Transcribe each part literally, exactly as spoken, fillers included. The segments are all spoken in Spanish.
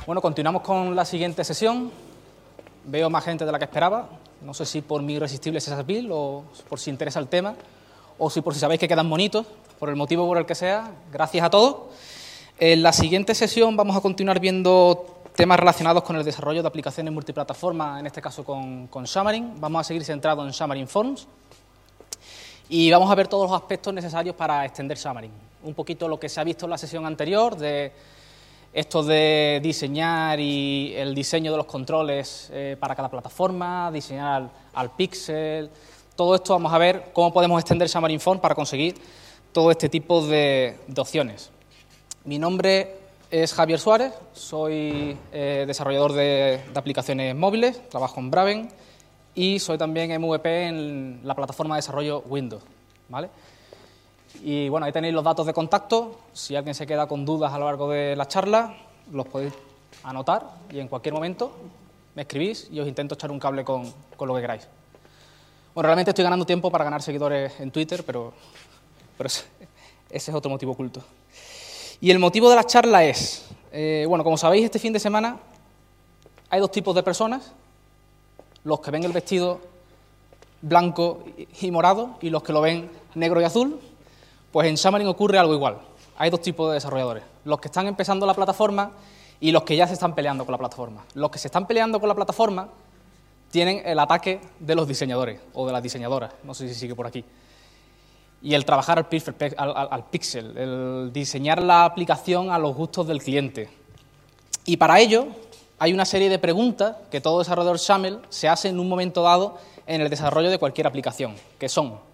Bueno, continuamos con la siguiente sesión. Veo más gente de la que esperaba. No sé si por mi irresistible Cesarpil o por si interesa el tema, o si por si sabéis que quedan bonitos, por el motivo por el que sea. Gracias a todos. En la siguiente sesión vamos a continuar viendo temas relacionados con el desarrollo de aplicaciones multiplataforma, en este caso con, con Xamarin. Vamos a seguir centrados en Xamarin Forms y vamos a ver todos los aspectos necesarios para extender Xamarin. Un poquito lo que se ha visto en la sesión anterior, de esto de diseñar y el diseño de los controles eh, para cada plataforma, diseñar al, al píxel. Todo esto vamos a ver cómo podemos extender Xamarin Forms para conseguir todo este tipo de, de opciones. Mi nombre es Javier Suárez, soy eh, desarrollador de, de aplicaciones móviles, trabajo en Braven y soy también M V P en la plataforma de desarrollo Windows, ¿vale? Y bueno, ahí tenéis los datos de contacto. Si alguien se queda con dudas a lo largo de la charla, los podéis anotar y en cualquier momento me escribís y os intento echar un cable con, con lo que queráis. Bueno, realmente estoy ganando tiempo para ganar seguidores en Twitter, pero, pero ese, ese es otro motivo oculto. Y el motivo de la charla es, eh, bueno, como sabéis, este fin de semana hay dos tipos de personas, los que ven el vestido blanco y morado y los que lo ven negro y azul. Pues en Xamarin ocurre algo igual. Hay dos tipos de desarrolladores, los que están empezando la plataforma y los que ya se están peleando con la plataforma. Los que se están peleando con la plataforma tienen el ataque de los diseñadores o de las diseñadoras, no sé si sigue por aquí. Y el trabajar al, al, al, al píxel, el diseñar la aplicación a los gustos del cliente. Y para ello hay una serie de preguntas que todo desarrollador XAML se hace en un momento dado en el desarrollo de cualquier aplicación, que son: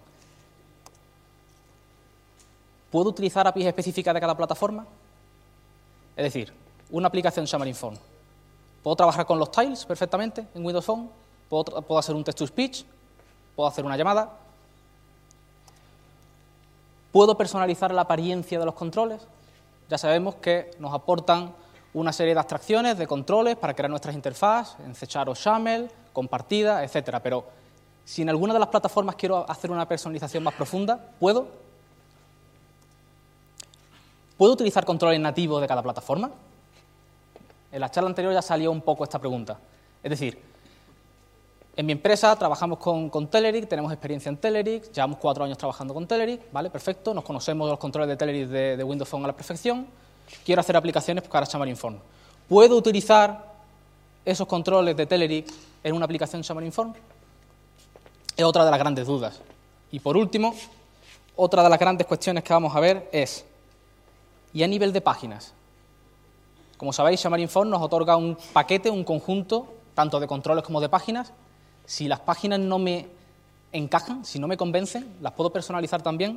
¿puedo utilizar A P Is específicas de cada plataforma? Es decir, una aplicación Xamarin Forms. ¿Puedo trabajar con los tiles perfectamente en Windows Phone? ¿Puedo, ¿Puedo hacer un text-to-speech? ¿Puedo hacer una llamada? ¿Puedo personalizar la apariencia de los controles? Ya sabemos que nos aportan una serie de abstracciones, de controles para crear nuestras interfaces, en C Sharp o XAML, compartidas, etcétera. Pero si en alguna de las plataformas quiero hacer una personalización más profunda, ¿puedo? ¿Puedo utilizar controles nativos de cada plataforma? En la charla anterior ya salió un poco esta pregunta. Es decir, en mi empresa trabajamos con, con Telerik, tenemos experiencia en Telerik, llevamos cuatro años trabajando con Telerik, ¿vale? Perfecto, nos conocemos los controles de Telerik de, de Windows Phone a la perfección. Quiero hacer aplicaciones para Xamarin Forms. ¿Puedo utilizar esos controles de Telerik en una aplicación Xamarin Forms? Es otra de las grandes dudas. Y por último, otra de las grandes cuestiones que vamos a ver es: ¿y a nivel de páginas? Como sabéis, Xamarin Forms nos otorga un paquete, un conjunto, tanto de controles como de páginas. Si las páginas no me encajan, si no me convencen, ¿las puedo personalizar también?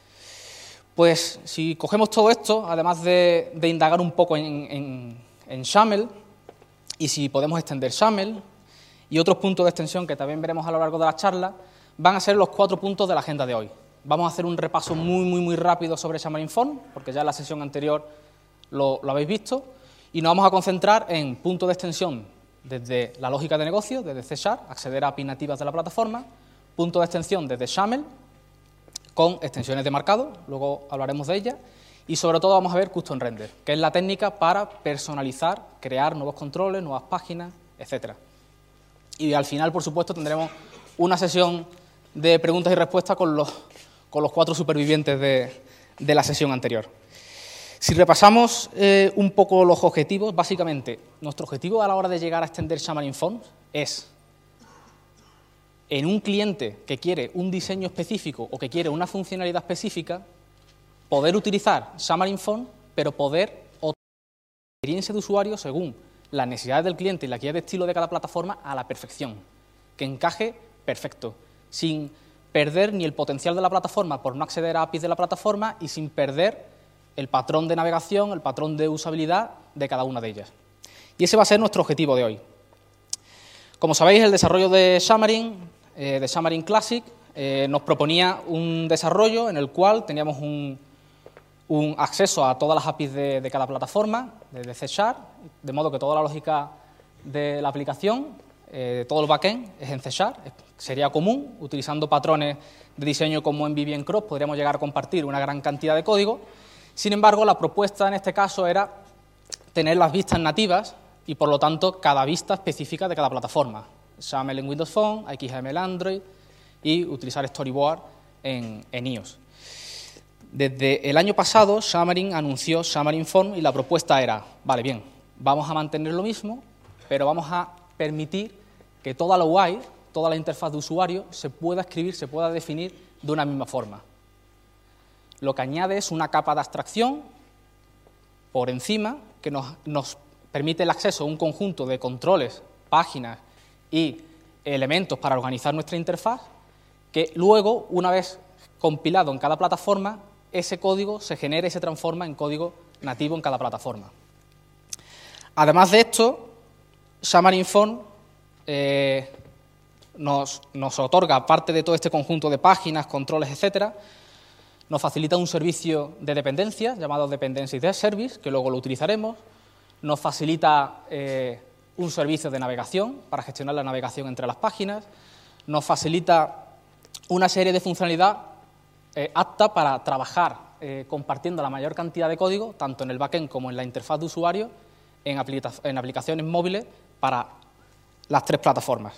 Pues si cogemos todo esto, además de, de indagar un poco en, en, en XAML, y si podemos extender XAML, y otros puntos de extensión que también veremos a lo largo de la charla, van a ser los cuatro puntos de la agenda de hoy. Vamos a hacer un repaso muy, muy, muy rápido sobre Xamarin Forms, porque ya en la sesión anterior lo, lo habéis visto, y nos vamos a concentrar en puntos de extensión desde la lógica de negocio, desde C Sharp, acceder a A P Is nativas de la plataforma, puntos de extensión desde XAML, con extensiones de marcado, luego hablaremos de ellas, y sobre todo vamos a ver Custom Render, que es la técnica para personalizar, crear nuevos controles, nuevas páginas, etcétera. Y al final, por supuesto, tendremos una sesión de preguntas y respuestas con los con los cuatro supervivientes de, de la sesión anterior. Si repasamos eh, un poco los objetivos, básicamente, nuestro objetivo a la hora de llegar a extender Xamarin Forms es, en un cliente que quiere un diseño específico o que quiere una funcionalidad específica, poder utilizar Xamarin Forms, pero poder otorgar la experiencia de usuario según las necesidades del cliente y la guía de estilo de cada plataforma a la perfección, que encaje perfecto, sin perder ni el potencial de la plataforma por no acceder a A P Is de la plataforma y sin perder el patrón de navegación, el patrón de usabilidad de cada una de ellas. Y ese va a ser nuestro objetivo de hoy. Como sabéis, el desarrollo de Xamarin, eh, de Xamarin Classic, eh, nos proponía un desarrollo en el cual teníamos un, un acceso a todas las A P Is de, de cada plataforma, desde C Sharp, de modo que toda la lógica de la aplicación, eh, todo el backend es en C Sharp. Sería común, utilizando patrones de diseño como en Vivian Cross, podríamos llegar a compartir una gran cantidad de código. Sin embargo, la propuesta en este caso era tener las vistas nativas y, por lo tanto, cada vista específica de cada plataforma. XAML en Windows Phone, X M L Android y utilizar Storyboard en, en iOS. Desde el año pasado, Xamarin anunció Xamarin Form y la propuesta era, vale, bien, vamos a mantener lo mismo, pero vamos a permitir que toda la U I, toda la interfaz de usuario, se pueda escribir, se pueda definir de una misma forma. Lo que añade es una capa de abstracción por encima que nos, nos permite el acceso a un conjunto de controles, páginas y elementos para organizar nuestra interfaz, que luego, una vez compilado en cada plataforma, ese código se genera y se transforma en código nativo en cada plataforma. Además de esto, Xamarin Form eh, nos, nos otorga, aparte de todo este conjunto de páginas, controles, etcétera, nos facilita un servicio de dependencias llamado Dependency Service, que luego lo utilizaremos. Nos facilita eh, un servicio de navegación para gestionar la navegación entre las páginas. Nos facilita una serie de funcionalidad eh, apta para trabajar eh, compartiendo la mayor cantidad de código, tanto en el backend como en la interfaz de usuario, en, aplica en aplicaciones móviles para las tres plataformas.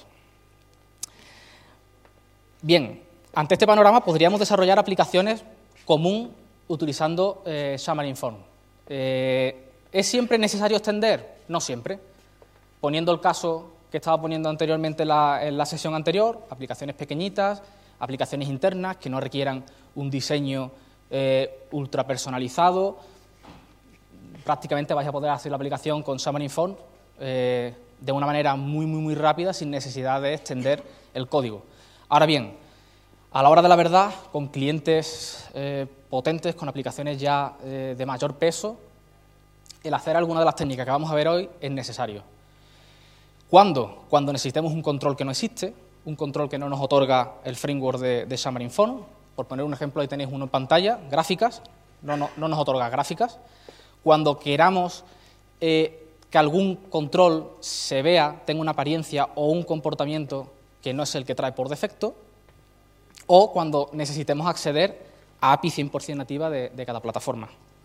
Bien, ante este panorama podríamos desarrollar aplicaciones común utilizando eh, Xamarin Form. Eh, ¿Es siempre necesario extender? No siempre. Poniendo el caso que estaba poniendo anteriormente en la, en la sesión anterior, aplicaciones pequeñitas, aplicaciones internas que no requieran un diseño eh, ultra personalizado, prácticamente vais a poder hacer la aplicación con Xamarin Form eh, de una manera muy, muy, muy rápida, sin necesidad de extender el código. Ahora bien, a la hora de la verdad, con clientes eh, potentes, con aplicaciones ya eh, de mayor peso, el hacer alguna de las técnicas que vamos a ver hoy es necesario. ¿Cuándo? Cuando necesitemos un control que no existe, un control que no nos otorga el framework de, de Xamarin Form. Por poner un ejemplo, ahí tenéis uno en pantalla, gráficas, no, no, no nos otorga gráficas. Cuando queramos eh, que algún control se vea, tenga una apariencia o un comportamiento que no es el que trae por defecto, o cuando necesitemos acceder a A P I cien por cien nativa de, de cada plataforma.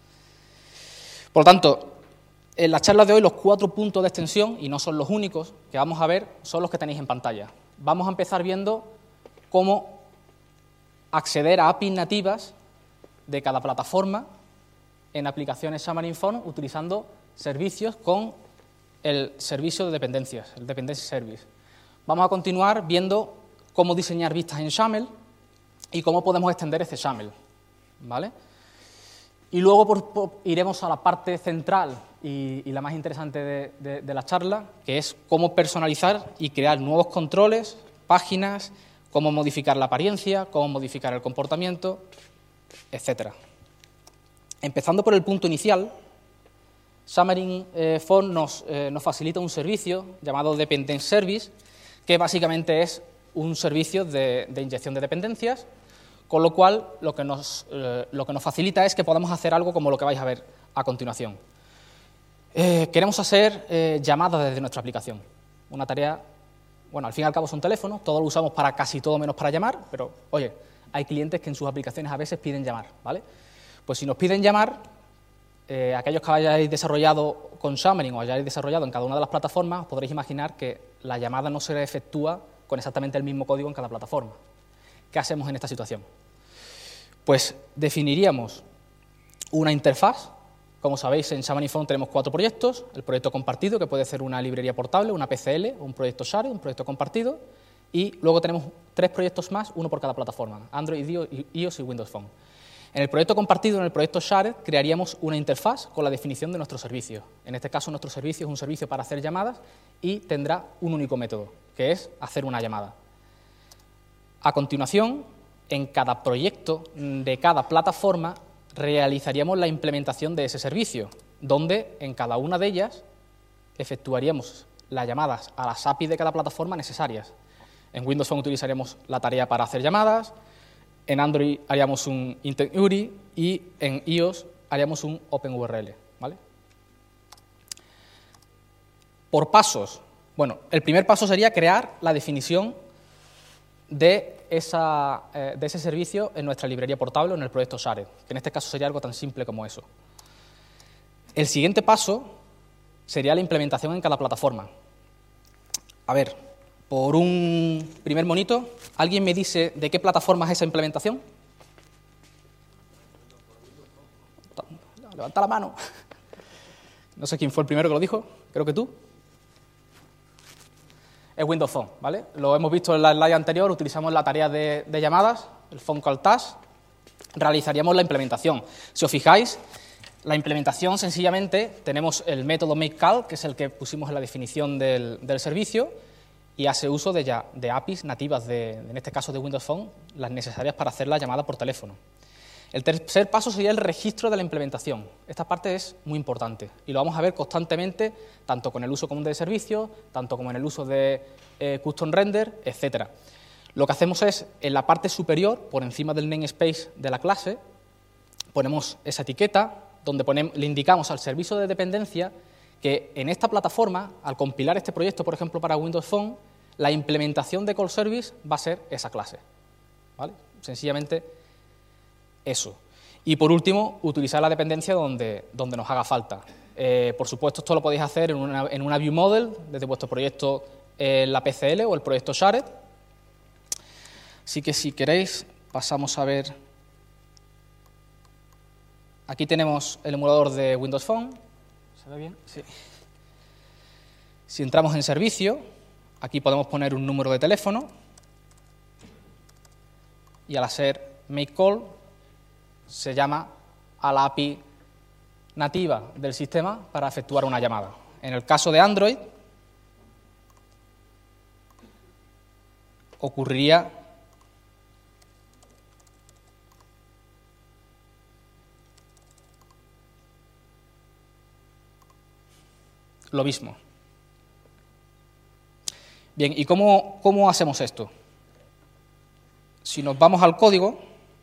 Por lo tanto, en la charla de hoy, los cuatro puntos de extensión, y no son los únicos que vamos a ver, son los que tenéis en pantalla. Vamos a empezar viendo cómo acceder a A P Is nativas de cada plataforma en aplicaciones Xamarin Form utilizando servicios con el servicio de dependencias, el Dependency Service. Vamos a continuar viendo cómo diseñar vistas en XAML y cómo podemos extender ese XAML, ¿vale? Y luego por, por, iremos a la parte central y, y la más interesante de, de, de la charla, que es cómo personalizar y crear nuevos controles, páginas, cómo modificar la apariencia, cómo modificar el comportamiento, etcétera. Empezando por el punto inicial, Xamarin eh, Form nos, eh, nos facilita un servicio llamado Dependency Service, que básicamente es un servicio de, de inyección de dependencias, con lo cual lo que, nos, eh, lo que nos facilita es que podamos hacer algo como lo que vais a ver a continuación. Eh, queremos hacer eh, llamadas desde nuestra aplicación. Una tarea, bueno, al fin y al cabo son teléfonos, todos lo usamos para casi todo menos para llamar, pero, oye, hay clientes que en sus aplicaciones a veces piden llamar, ¿vale? Pues si nos piden llamar, eh, aquellos que hayáis desarrollado con Xamarin o hayáis desarrollado en cada una de las plataformas, podréis imaginar que la llamada no se efectúa con exactamente el mismo código en cada plataforma. ¿Qué hacemos en esta situación? Pues definiríamos una interfaz. Como sabéis, en Xamarin Form tenemos cuatro proyectos. El proyecto compartido, que puede ser una librería portable, una P C L, un proyecto Share, un proyecto compartido. Y luego tenemos tres proyectos más, uno por cada plataforma, Android, iOS y Windows Phone. En el proyecto compartido, en el proyecto Share, crearíamos una interfaz con la definición de nuestro servicio. En este caso, nuestro servicio es un servicio para hacer llamadas y tendrá un único método, que es hacer una llamada. A continuación, en cada proyecto de cada plataforma realizaríamos la implementación de ese servicio, donde en cada una de ellas efectuaríamos las llamadas a las A P Is de cada plataforma necesarias. En Windows Phone utilizaríamos la tarea para hacer llamadas, en Android haríamos un Intent U R I y en iOS haríamos un Open U R L, ¿vale? Por pasos. Bueno, el primer paso sería crear la definición de, esa, eh, de ese servicio en nuestra librería portable o en el proyecto Share, que en este caso sería algo tan simple como eso. El siguiente paso sería la implementación en cada plataforma. A ver, por un primer monito, ¿alguien me dice de qué plataforma es esa implementación? Levanta la mano. No sé quién fue el primero que lo dijo, creo que tú. Es Windows Phone, ¿vale? Lo hemos visto en la slide anterior, utilizamos la tarea de, de llamadas, el Phone Call Task, realizaríamos la implementación. Si os fijáis, la implementación sencillamente tenemos el método makeCall, que es el que pusimos en la definición del, del servicio, y hace uso de, ya, de A P Is nativas, de, en este caso de Windows Phone, las necesarias para hacer la llamada por teléfono. El tercer paso sería el registro de la implementación. Esta parte es muy importante y lo vamos a ver constantemente, tanto con el uso común de servicio, tanto como en el uso de eh, custom render, etcétera. Lo que hacemos es, en la parte superior, por encima del namespace de la clase, ponemos esa etiqueta donde ponemos, le indicamos al servicio de dependencia que en esta plataforma, al compilar este proyecto, por ejemplo, para Windows Phone, la implementación de call service va a ser esa clase, ¿vale? Sencillamente eso. Y por último, utilizar la dependencia donde, donde nos haga falta. Eh, por supuesto, esto lo podéis hacer en una, en una view model, desde vuestro proyecto en la P C L o el proyecto Shared. Así que si queréis, pasamos a ver. Aquí tenemos el emulador de Windows Phone. ¿Se ve bien? Sí. Si entramos en servicio, aquí podemos poner un número de teléfono y al hacer make call se llama a la A P I nativa del sistema para efectuar una llamada. En el caso de Android, ocurriría lo mismo. Bien, ¿y cómo, cómo hacemos esto? Si nos vamos al código,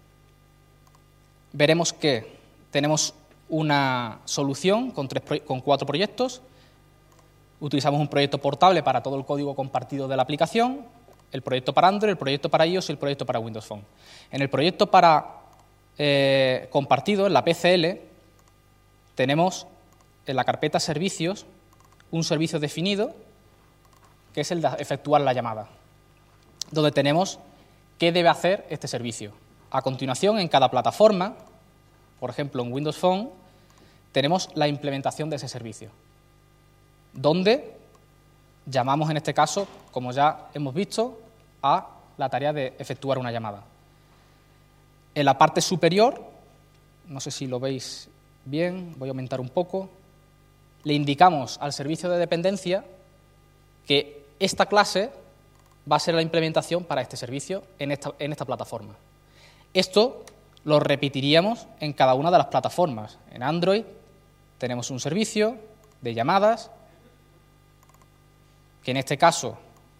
veremos que tenemos una solución con, tres, con cuatro proyectos. Utilizamos un proyecto portable para todo el código compartido de la aplicación, el proyecto para Android, el proyecto para iOS y el proyecto para Windows Phone. En el proyecto para eh, compartido, en la P C L, tenemos en la carpeta servicios un servicio definido, que es el de efectuar la llamada, donde tenemos qué debe hacer este servicio. A continuación, en cada plataforma, por ejemplo, en Windows Phone, tenemos la implementación de ese servicio, donde llamamos, en este caso, como ya hemos visto, a la tarea de efectuar una llamada. En la parte superior, no sé si lo veis bien, voy a aumentar un poco, le indicamos al servicio de dependencia que esta clase va a ser la implementación para este servicio en esta, en esta plataforma. Esto lo repetiríamos en cada una de las plataformas. En Android tenemos un servicio de llamadas que en este caso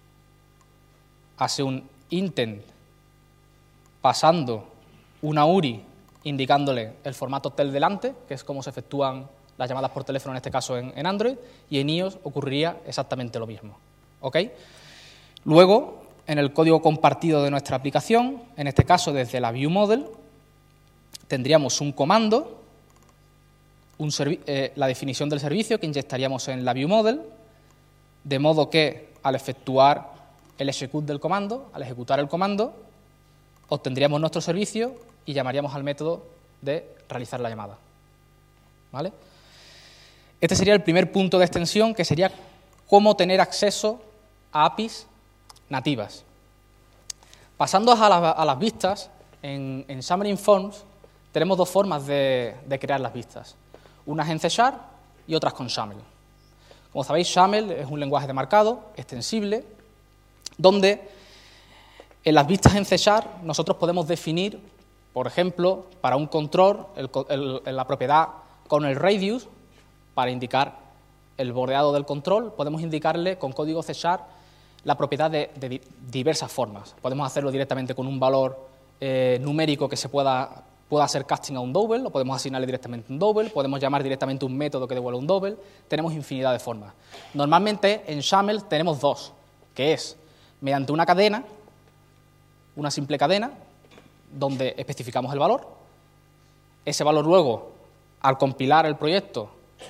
hace un intent pasando una U R I indicándole el formato tel delante, que es como se efectúan las llamadas por teléfono en este caso en, en Android, y en iOS ocurriría exactamente lo mismo. ¿Ok? Luego, en el código compartido de nuestra aplicación, en este caso desde la view model, tendríamos un comando, un eh, la definición del servicio que inyectaríamos en la view model, de modo que al efectuar el execute del comando, al ejecutar el comando, obtendríamos nuestro servicio y llamaríamos al método de realizar la llamada. ¿Vale? Este sería el primer punto de extensión, que sería cómo tener acceso a A P Is nativas. Pasando a, la, a las vistas, en, en Xamarin Forms tenemos dos formas de, de crear las vistas, unas en C Sharp y otras con XAML. Como sabéis, XAML es un lenguaje de marcado extensible, donde en las vistas en C Sharp nosotros podemos definir, por ejemplo, para un control, el, el, la propiedad con el radius, para indicar el bordeado del control, podemos indicarle con código C Sharp la propiedad de, de diversas formas. Podemos hacerlo directamente con un valor eh, numérico que se pueda, pueda hacer casting a un double, lo podemos asignarle directamente un double, podemos llamar directamente un método que devuelva un double, tenemos infinidad de formas. Normalmente en XAML tenemos dos, que es mediante una cadena, una simple cadena, donde especificamos el valor. Ese valor luego, al compilar el proyecto,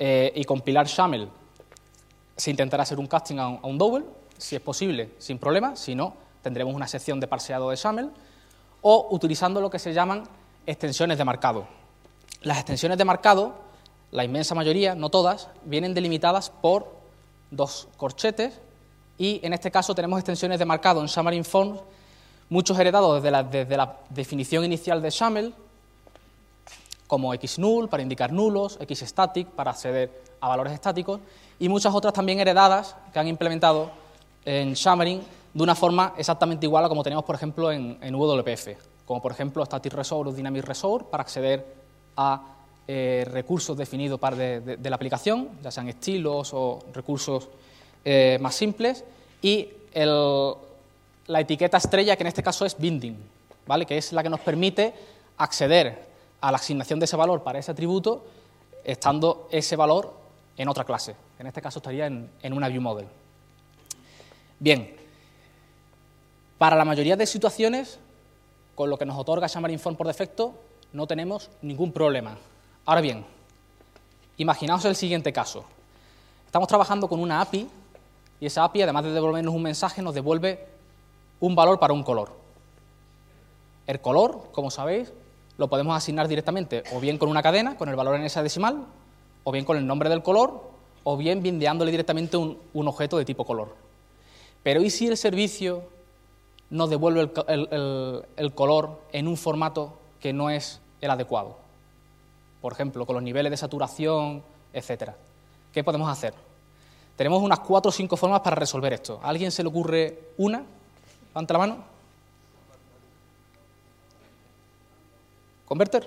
eh, y compilar XAML, se intentará hacer un casting a un, a un double, si es posible, sin problema, si no, tendremos una sección de parseado de XAML, o utilizando lo que se llaman extensiones de marcado. Las extensiones de marcado, la inmensa mayoría, no todas, vienen delimitadas por dos corchetes y en este caso tenemos extensiones de marcado en Xamarin Forms, muchos heredados desde la, desde la definición inicial de XAML, como xnull para indicar nulos, xstatic para acceder a valores estáticos y muchas otras también heredadas que han implementado en Xamarin de una forma exactamente igual a como tenemos, por ejemplo, en, en W P F, como por ejemplo Static Resource o Dynamic Resource para acceder a eh, recursos definidos para de, de, de la aplicación, ya sean estilos o recursos eh, más simples, y el, la etiqueta estrella, que en este caso es binding, ¿vale?, que es la que nos permite acceder a la asignación de ese valor para ese atributo, estando ese valor en otra clase. En este caso estaría en, en una ViewModel. Bien, para la mayoría de situaciones, con lo que nos otorga Xamarin Forms por defecto, no tenemos ningún problema. Ahora bien, imaginaos el siguiente caso. Estamos trabajando con una A P I y esa A P I, además de devolvernos un mensaje, nos devuelve un valor para un color. El color, como sabéis, lo podemos asignar directamente o bien con una cadena, con el valor en hexadecimal, o bien con el nombre del color, o bien bindeándole directamente un, un objeto de tipo color. Pero ¿y si el servicio nos devuelve el, el, el, el color en un formato que no es el adecuado? Por ejemplo, con los niveles de saturación, etcétera. ¿Qué podemos hacer? Tenemos unas cuatro o cinco formas para resolver esto. ¿A alguien se le ocurre una? Levante la mano. ¿Converter?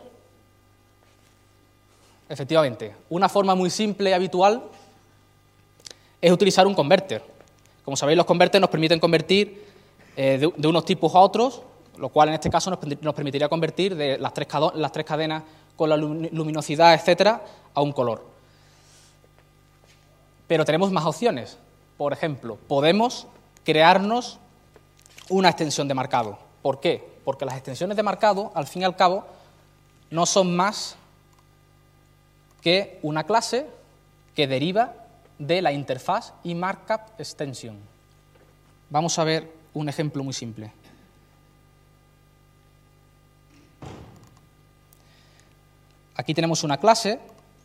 Efectivamente. Una forma muy simple y habitual es utilizar un converter. Como sabéis, los converters nos permiten convertir eh, de, de unos tipos a otros, lo cual en este caso nos, nos permitiría convertir de las tres, las tres cadenas con la luminosidad, etcétera, a un color. Pero tenemos más opciones. Por ejemplo, podemos crearnos una extensión de marcado. ¿Por qué? Porque las extensiones de marcado, al fin y al cabo, no son más que una clase que deriva de la interfaz y markup extension. Vamos a ver un ejemplo muy simple. Aquí tenemos una clase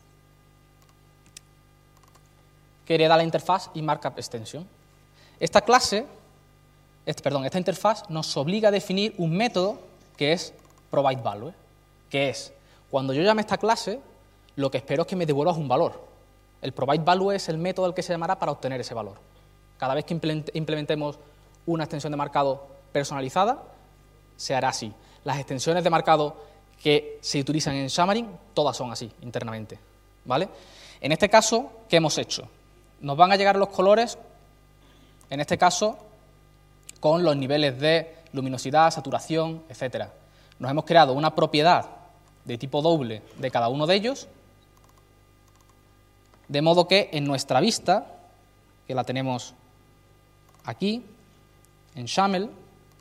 que hereda la interfaz y markup extension. Esta clase, este, perdón, esta interfaz nos obliga a definir un método que es provideValue, que es, cuando yo llame esta clase, lo que espero es que me devuelvas un valor. El provideValue es el método al que se llamará para obtener ese valor. Cada vez que implementemos una extensión de marcado personalizada, se hará así. Las extensiones de marcado que se utilizan en Xamarin, todas son así, internamente, ¿vale? En este caso, ¿qué hemos hecho? Nos van a llegar los colores, en este caso, con los niveles de luminosidad, saturación, etcétera. Nos hemos creado una propiedad de tipo doble de cada uno de ellos, de modo que en nuestra vista, que la tenemos aquí, en XAML,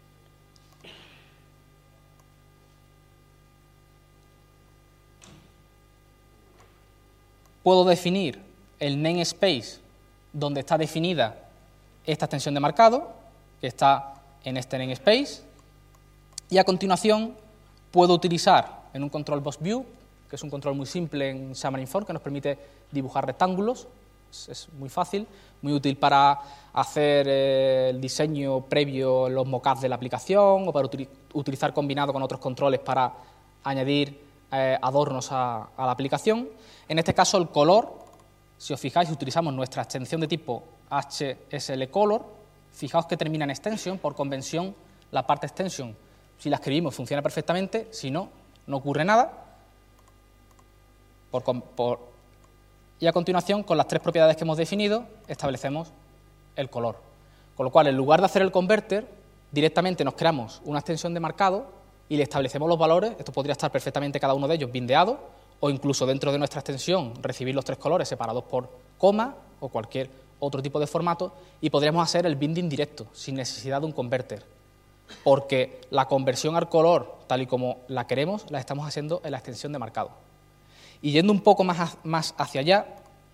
puedo definir el namespace donde está definida esta extensión de marcado, que está en este namespace, y a continuación puedo utilizar en un control box view, que es un control muy simple en Xamarin Forms, que nos permite dibujar rectángulos, es, es muy fácil, muy útil para hacer eh, el diseño previo, los mockups de la aplicación, o para util utilizar combinado con otros controles para añadir eh, adornos a, a la aplicación. En este caso, el color, si os fijáis, utilizamos nuestra extensión de tipo HSLColor. Fijaos que termina en extension, por convención, la parte extension, si la escribimos, funciona perfectamente, si no, no ocurre nada. Por, por, y a continuación, con las tres propiedades que hemos definido, establecemos el color. Con lo cual, en lugar de hacer el converter, directamente nos creamos una extensión de marcado y le establecemos los valores. Esto podría estar perfectamente cada uno de ellos bindeado, o incluso dentro de nuestra extensión recibir los tres colores separados por coma o cualquier otro tipo de formato, y podríamos hacer el binding directo, sin necesidad de un converter, porque la conversión al color, tal y como la queremos, la estamos haciendo en la extensión de marcado. Y yendo un poco más, más hacia allá,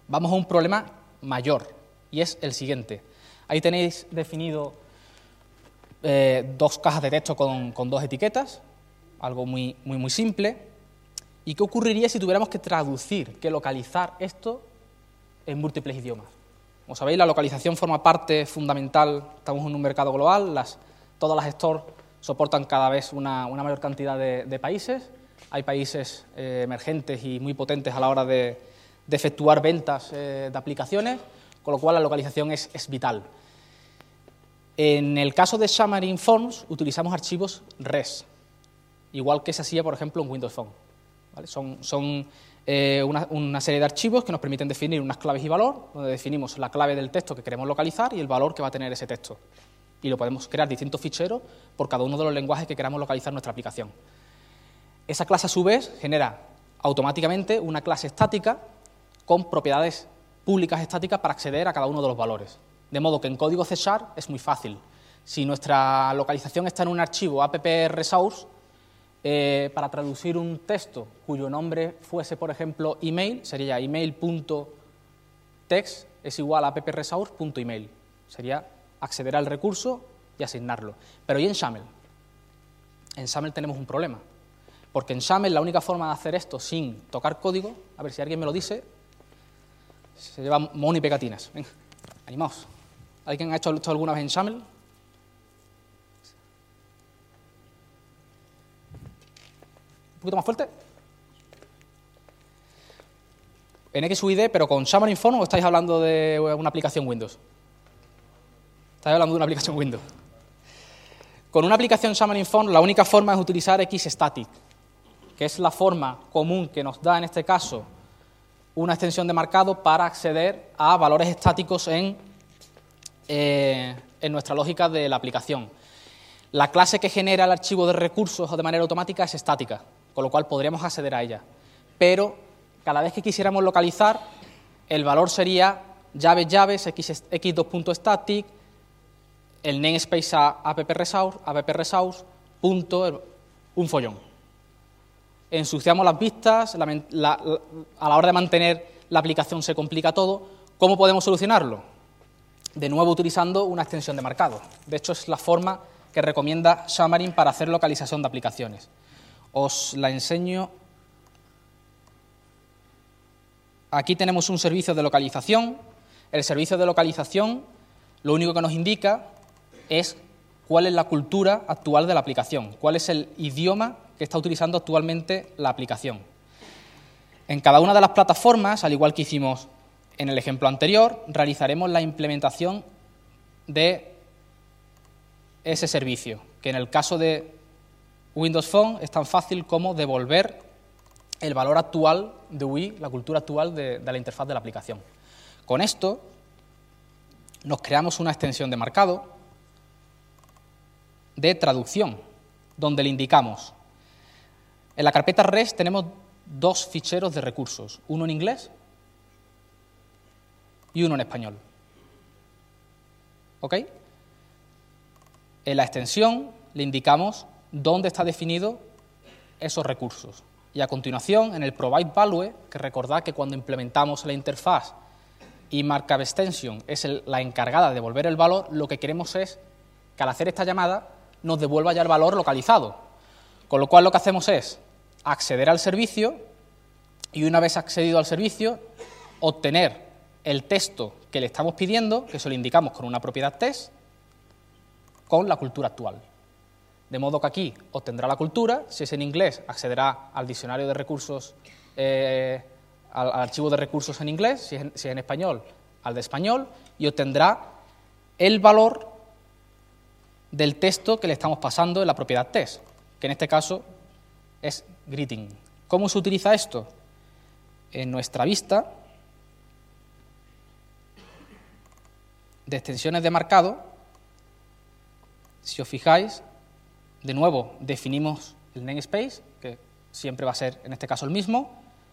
vamos a un problema mayor, y es el siguiente. Ahí tenéis definido eh, dos cajas de texto con, con dos etiquetas, algo muy, muy, muy simple. ¿Y qué ocurriría si tuviéramos que traducir, que localizar esto en múltiples idiomas? Como sabéis, la localización forma parte fundamental, estamos en un mercado global, las, todas las stores soportan cada vez una, una mayor cantidad de, de países, hay países eh, emergentes y muy potentes a la hora de, de efectuar ventas eh, de aplicaciones, con lo cual la localización es, es vital. En el caso de Xamarin Forms utilizamos archivos res, igual que se hacía, por ejemplo, en Windows Phone. ¿Vale? Son son eh, una, una serie de archivos que nos permiten definir unas claves y valor, donde definimos la clave del texto que queremos localizar y el valor que va a tener ese texto. Y lo podemos crear distintos ficheros por cada uno de los lenguajes que queramos localizar nuestra aplicación. Esa clase, a su vez, genera automáticamente una clase estática con propiedades públicas estáticas para acceder a cada uno de los valores. De modo que en código C Sharp es muy fácil. Si nuestra localización está en un archivo app-resource, Eh, para traducir un texto cuyo nombre fuese, por ejemplo, email, sería email.text es igual a app-resource.email. Sería acceder al recurso y asignarlo. Pero ¿y en XAML? En XAML tenemos un problema, porque en XAML la única forma de hacer esto sin tocar código, a ver si alguien me lo dice, se lleva mono y pegatinas. Venga, animaos. ¿Alguien ha hecho esto alguna vez en XAML? ¿Un poquito más fuerte? En X U I D, pero con Xamarin Forms, ¿o estáis hablando de una aplicación Windows? Estáis hablando de una aplicación Windows. Con una aplicación Xamarin Forms, la única forma es utilizar Xstatic, que es la forma común que nos da, en este caso, una extensión de marcado para acceder a valores estáticos en, eh, en nuestra lógica de la aplicación. La clase que genera el archivo de recursos de manera automática es estática, con lo cual podríamos acceder a ella. Pero cada vez que quisiéramos localizar, el valor sería llaves, llaves, x dos punto static, el namespace a app-resource, app-resource, punto, un follón. Ensuciamos las vistas, la, la, la, a la hora de mantener la aplicación se complica todo. ¿Cómo podemos solucionarlo? De nuevo utilizando una extensión de marcado. De hecho, es la forma que recomienda Xamarin para hacer localización de aplicaciones. Os la enseño. Aquí tenemos un servicio de localización. El servicio de localización lo único que nos indica es cuál es la cultura actual de la aplicación, cuál es el idioma que está utilizando actualmente la aplicación. En cada una de las plataformas, al igual que hicimos en el ejemplo anterior, realizaremos la implementación de ese servicio, que en el caso de Windows Phone es tan fácil como devolver el valor actual de U I, la cultura actual de, de la interfaz de la aplicación. Con esto nos creamos una extensión de marcado de traducción, donde le indicamos, en la carpeta res tenemos dos ficheros de recursos, uno en inglés y uno en español. ¿Ok? En la extensión le indicamos dónde está definido esos recursos. Y a continuación, en el provide value, que recordad que cuando implementamos la interfaz y markup extension es el, la encargada de devolver el valor, lo que queremos es que al hacer esta llamada nos devuelva ya el valor localizado. Con lo cual lo que hacemos es acceder al servicio y una vez accedido al servicio, obtener el texto que le estamos pidiendo, que se lo indicamos con una propiedad test, con la cultura actual. De modo que aquí obtendrá la cultura, si es en inglés accederá al diccionario de recursos, eh, al, al archivo de recursos en inglés, si es en, si es en español, al de español, y obtendrá el valor del texto que le estamos pasando en la propiedad test, que en este caso es greeting. ¿Cómo se utiliza esto? En nuestra vista de extensiones de marcado, si os fijáis, de nuevo definimos el namespace, que siempre va a ser en este caso el mismo,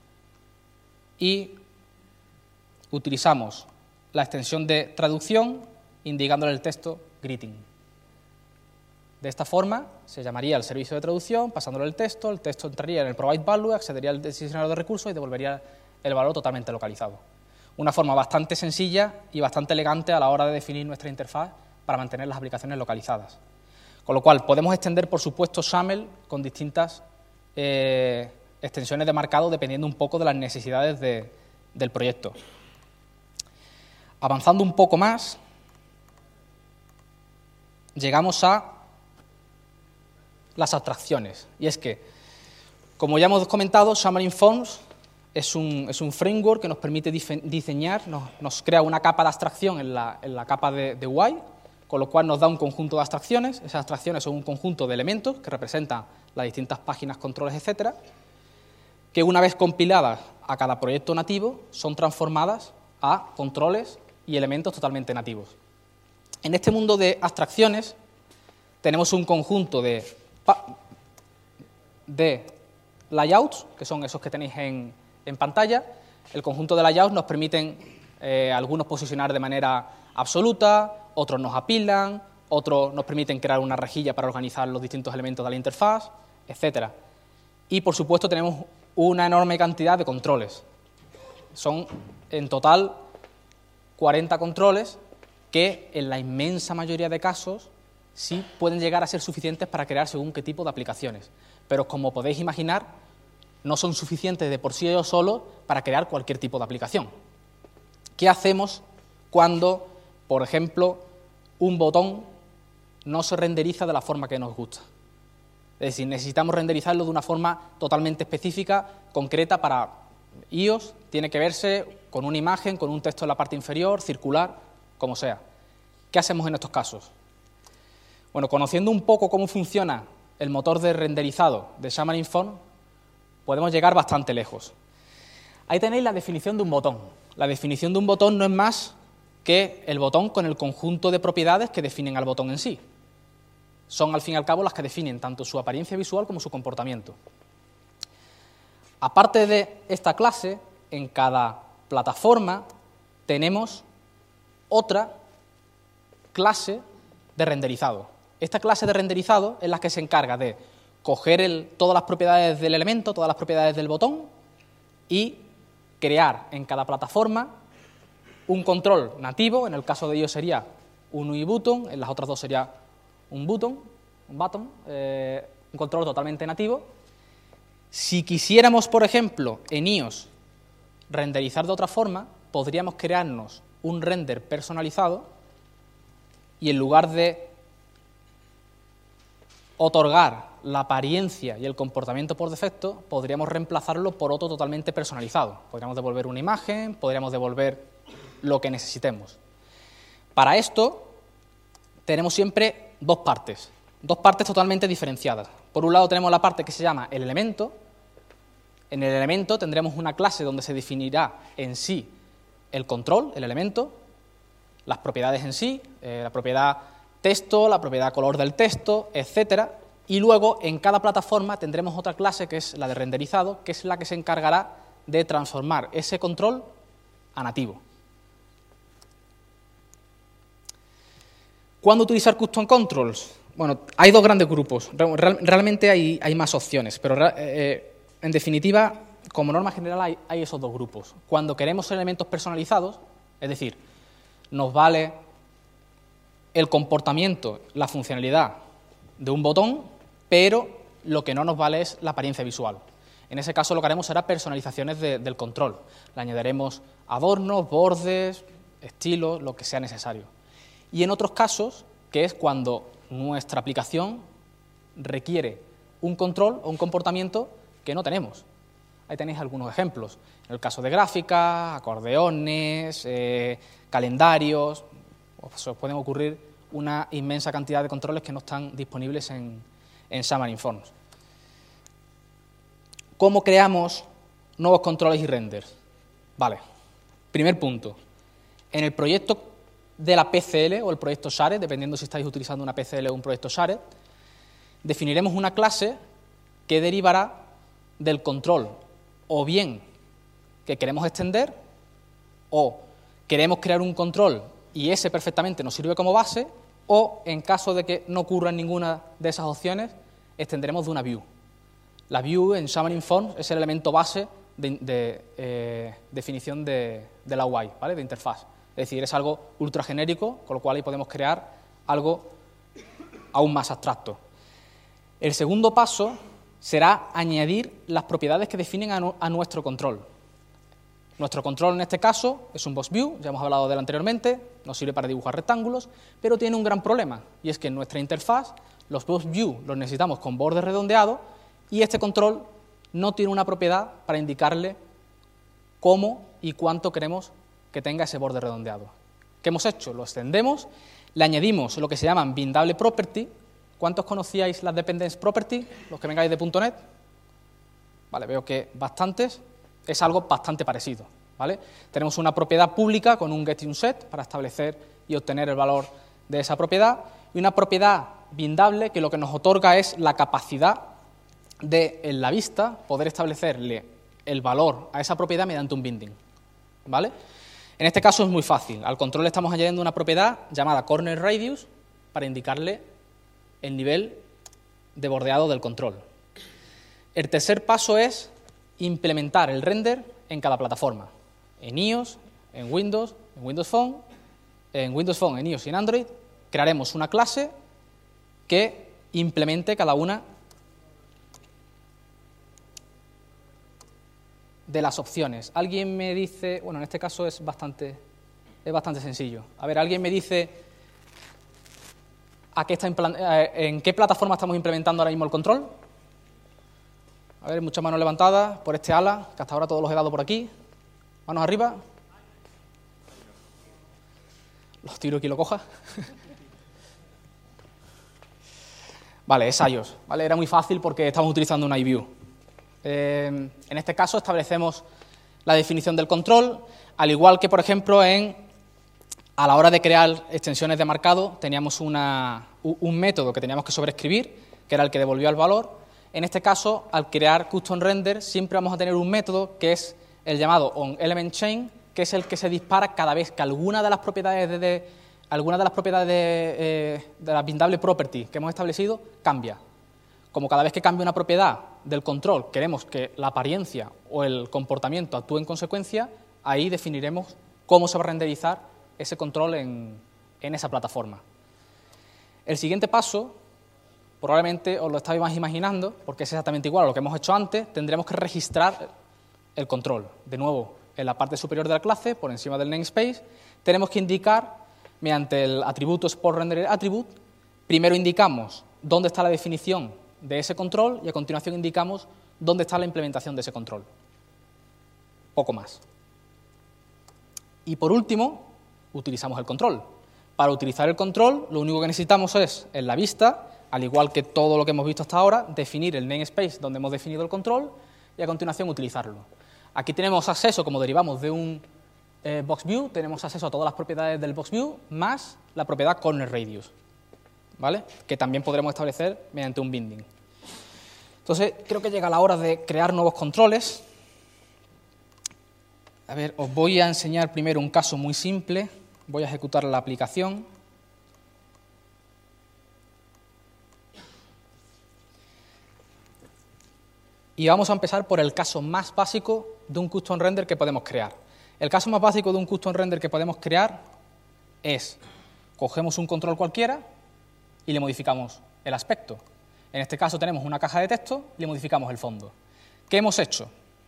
y utilizamos la extensión de traducción indicándole el texto greeting. De esta forma se llamaría el servicio de traducción, pasándole el texto, el texto entraría en el provide value, accedería al diccionario de recursos y devolvería el valor totalmente localizado. Una forma bastante sencilla y bastante elegante a la hora de definir nuestra interfaz para mantener las aplicaciones localizadas. Con lo cual, podemos extender, por supuesto, XAML con distintas eh, extensiones de marcado dependiendo un poco de las necesidades de, del proyecto. Avanzando un poco más, llegamos a las abstracciones. Y es que, como ya hemos comentado, Xamarin Forms es un, es un framework que nos permite diseñar, nos, nos crea una capa de abstracción en la, en la capa de, de U I, con lo cual nos da un conjunto de abstracciones. Esas abstracciones son un conjunto de elementos que representan las distintas páginas, controles, etcétera, que una vez compiladas a cada proyecto nativo son transformadas a controles y elementos totalmente nativos. En este mundo de abstracciones tenemos un conjunto de, de layouts, que son esos que tenéis en, en pantalla. El conjunto de layouts nos permiten eh, algunos posicionar de manera absoluta, otros nos apilan, otros nos permiten crear una rejilla para organizar los distintos elementos de la interfaz, etcétera. Y, por supuesto, tenemos una enorme cantidad de controles. Son, en total, cuarenta controles que, en la inmensa mayoría de casos, sí pueden llegar a ser suficientes para crear según qué tipo de aplicaciones. Pero, como podéis imaginar, no son suficientes de por sí ellos solos para crear cualquier tipo de aplicación. ¿Qué hacemos cuando, por ejemplo, un botón no se renderiza de la forma que nos gusta? Es decir, necesitamos renderizarlo de una forma totalmente específica, concreta para iOS, tiene que verse con una imagen, con un texto en la parte inferior, circular, como sea. ¿Qué hacemos en estos casos? Bueno, conociendo un poco cómo funciona el motor de renderizado de Xamarin Forms, podemos llegar bastante lejos. Ahí tenéis la definición de un botón. La definición de un botón no es más que el botón con el conjunto de propiedades que definen al botón en sí. Son, al fin y al cabo, las que definen tanto su apariencia visual como su comportamiento. Aparte de esta clase, en cada plataforma tenemos otra clase de renderizado. Esta clase de renderizado es la que se encarga de coger el, todas las propiedades del elemento, todas las propiedades del botón y crear en cada plataforma un control nativo. En el caso de ellos sería un U I button, en las otras dos sería un button, un button, eh, un control totalmente nativo. Si quisiéramos, por ejemplo, en iOS renderizar de otra forma, podríamos crearnos un render personalizado y en lugar de otorgar la apariencia y el comportamiento por defecto, podríamos reemplazarlo por otro totalmente personalizado. Podríamos devolver una imagen, podríamos devolver lo que necesitemos. Para esto tenemos siempre dos partes, dos partes totalmente diferenciadas. Por un lado tenemos la parte que se llama el elemento. En el elemento tendremos una clase donde se definirá en sí el control, el elemento, las propiedades en sí, eh, la propiedad texto, la propiedad color del texto, etcétera. Y luego en cada plataforma tendremos otra clase que es la de renderizado, que es la que se encargará de transformar ese control a nativo. ¿Cuándo utilizar Custom Controls? Bueno, hay dos grandes grupos. Real, realmente hay, hay más opciones, pero eh, en definitiva, como norma general, hay, hay esos dos grupos. Cuando queremos elementos personalizados, es decir, nos vale el comportamiento, la funcionalidad de un botón, pero lo que no nos vale es la apariencia visual. En ese caso lo que haremos será personalizaciones de, del control. Le añadiremos adornos, bordes, estilos, lo que sea necesario. Y en otros casos, que es cuando nuestra aplicación requiere un control o un comportamiento que no tenemos. Ahí tenéis algunos ejemplos. En el caso de gráficas, acordeones, eh, calendarios, os pueden ocurrir una inmensa cantidad de controles que no están disponibles en, en Xamarin Forms. ¿Cómo creamos nuevos controles y renders? Vale, primer punto. En el proyecto de la P C L o el proyecto Shared, dependiendo si estáis utilizando una P C L o un proyecto Shared, definiremos una clase que derivará del control o bien que queremos extender o queremos crear un control y ese perfectamente nos sirve como base, o en caso de que no ocurra ninguna de esas opciones, extenderemos de una view. La view en Xamarin Forms es el elemento base de, de eh, definición de, de la U I, ¿vale? De interfaz. Es decir, es algo ultra genérico, con lo cual ahí podemos crear algo aún más abstracto. El segundo paso será añadir las propiedades que definen a, nu a nuestro control. Nuestro control en este caso es un box view, ya hemos hablado de él anteriormente, nos sirve para dibujar rectángulos, pero tiene un gran problema, y es que en nuestra interfaz los box view los necesitamos con borde redondeado y este control no tiene una propiedad para indicarle cómo y cuánto queremos que tenga ese borde redondeado. ¿Qué hemos hecho? Lo extendemos, le añadimos lo que se llaman bindable property. ¿Cuántos conocíais las dependence property? Los que vengáis de punto net. Vale, veo que bastantes. Es algo bastante parecido, ¿vale? Tenemos una propiedad pública con un get y un set para establecer y obtener el valor de esa propiedad, y una propiedad bindable que lo que nos otorga es la capacidad de, en la vista, poder establecerle el valor a esa propiedad mediante un binding, ¿vale? En este caso es muy fácil. Al control le estamos añadiendo una propiedad llamada corner radius para indicarle el nivel de bordeado del control. El tercer paso es implementar el render en cada plataforma, en iOS, en Windows, en Windows Phone, en Windows Phone, en iOS y en Android. Crearemos una clase que implemente cada una de las opciones. Alguien me dice, bueno, en este caso es bastante, es bastante sencillo. A ver, alguien me dice a qué está en qué plataforma estamos implementando ahora mismo el control. A ver, muchas manos levantadas por este ala, que hasta ahora todos los he dado por aquí. Manos arriba. Los tiro aquí lo coja. Vale, es iOS. Vale, era muy fácil porque estamos utilizando una iView. Eh, en este caso establecemos la definición del control, al igual que, por ejemplo, en, a la hora de crear extensiones de marcado, teníamos una, un método que teníamos que sobreescribir, que era el que devolvió el valor. En este caso, al crear custom render, siempre vamos a tener un método que es el llamado onElementChain, que es el que se dispara cada vez que alguna de las propiedades de, de alguna de las propiedades de, eh, de la bindable property que hemos establecido cambia. Como cada vez que cambia una propiedad del control queremos que la apariencia o el comportamiento actúe en consecuencia, ahí definiremos cómo se va a renderizar ese control en, en esa plataforma. El siguiente paso, probablemente os lo estáis más imaginando, porque es exactamente igual a lo que hemos hecho antes, tendremos que registrar el control. De nuevo, en la parte superior de la clase, por encima del namespace, tenemos que indicar, mediante el atributo sportRenderAttribute, primero indicamos dónde está la definición de ese control y a continuación indicamos dónde está la implementación de ese control. Poco más. Y por último, utilizamos el control. Para utilizar el control, lo único que necesitamos es, en la vista, al igual que todo lo que hemos visto hasta ahora, definir el namespace donde hemos definido el control y a continuación utilizarlo. Aquí tenemos acceso, como derivamos de un eh, box view, tenemos acceso a todas las propiedades del box view más la propiedad corner radius, ¿vale? Que también podremos establecer mediante un binding. Entonces, creo que llega la hora de crear nuevos controles. A ver, os voy a enseñar primero un caso muy simple. Voy a ejecutar la aplicación. Y vamos a empezar por el caso más básico de un custom render que podemos crear. El caso más básico de un custom render que podemos crear es, cogemos un control cualquiera y le modificamos el aspecto. En este caso tenemos una caja de texto y le modificamos el fondo. ¿Qué hemos hecho?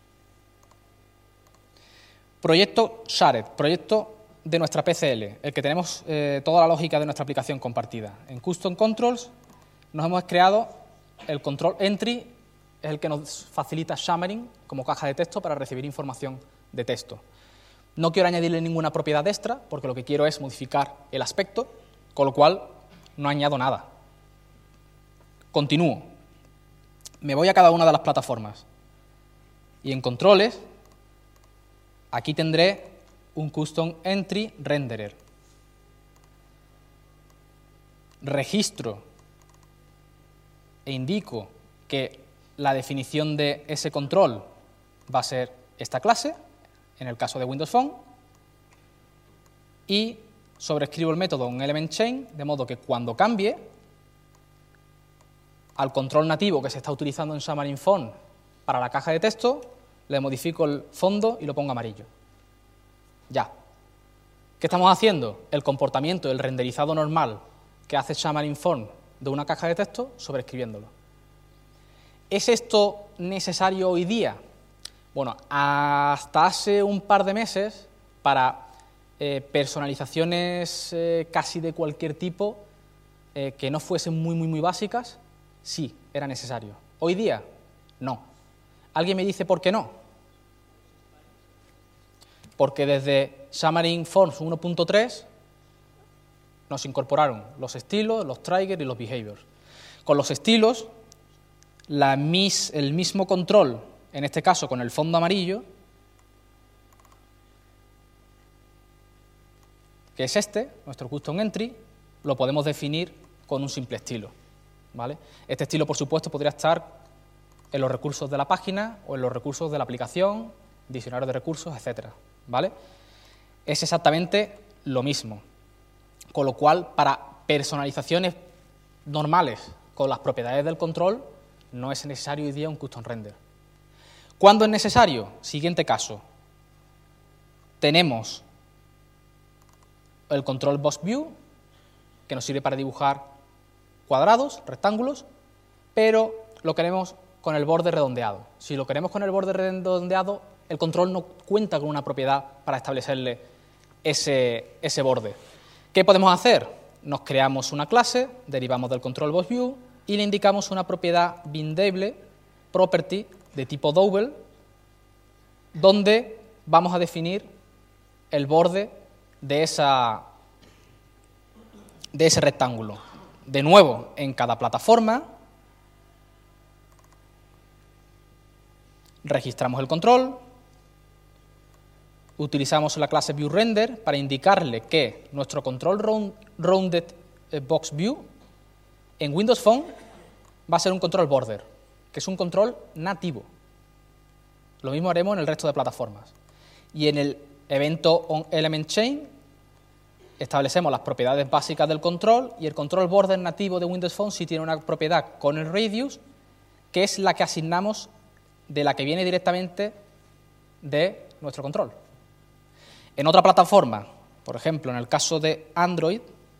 Proyecto Shared, proyecto de nuestra P C L, el que tenemos eh, toda la lógica de nuestra aplicación compartida. En Custom Controls nos hemos creado el control entry, es el que nos facilita Xamarin como caja de texto para recibir información de texto. No quiero añadirle ninguna propiedad extra porque lo que quiero es modificar el aspecto, con lo cual no añado nada. Continúo. Me voy a cada una de las plataformas y en controles aquí tendré un Custom Entry Renderer. Registro e indico que la definición de ese control va a ser esta clase, en el caso de Windows Phone, y sobrescribo el método onElementChain, de modo que cuando cambie al control nativo que se está utilizando en Xamarin Phone para la caja de texto, le modifico el fondo y lo pongo amarillo. Ya. ¿Qué estamos haciendo? El comportamiento, el renderizado normal que hace Xamarin Form de una caja de texto, sobreescribiéndolo. ¿Es esto necesario hoy día? Bueno, hasta hace un par de meses, para eh, personalizaciones eh, casi de cualquier tipo, eh, que no fuesen muy, muy, muy básicas, sí, era necesario. Hoy día, no. ¿Alguien me dice por qué no? Porque desde Xamarin Forms uno punto tres nos incorporaron los estilos, los triggers y los behaviors. Con los estilos, la mis, el mismo control, en este caso con el fondo amarillo, que es este, nuestro custom entry, lo podemos definir con un simple estilo, ¿vale? Este estilo, por supuesto, podría estar en los recursos de la página o en los recursos de la aplicación, diccionario de recursos, etcétera, ¿vale? Es exactamente lo mismo. Con lo cual, para personalizaciones normales con las propiedades del control, no es necesario hoy día un custom render. ¿Cuándo es necesario? Siguiente caso. Tenemos el control box view, que nos sirve para dibujar cuadrados, rectángulos, pero lo queremos con el borde redondeado. Si lo queremos con el borde redondeado, el control no cuenta con una propiedad para establecerle ese, ese borde. ¿Qué podemos hacer? Nos creamos una clase, derivamos del control box view y le indicamos una propiedad bindable property de tipo double, donde vamos a definir el borde de, esa, de ese rectángulo. De nuevo, en cada plataforma, registramos el control, utilizamos la clase viewRender para indicarle que nuestro control round, rounded box view en Windows Phone va a ser un control border, que es un control nativo. Lo mismo haremos en el resto de plataformas. Y en el evento onElementChain establecemos las propiedades básicas del control, y el control border nativo de Windows Phone sí tiene una propiedad con el radius, que es la que asignamos de la que viene directamente de nuestro control. En otra plataforma, por ejemplo, en el caso de Android,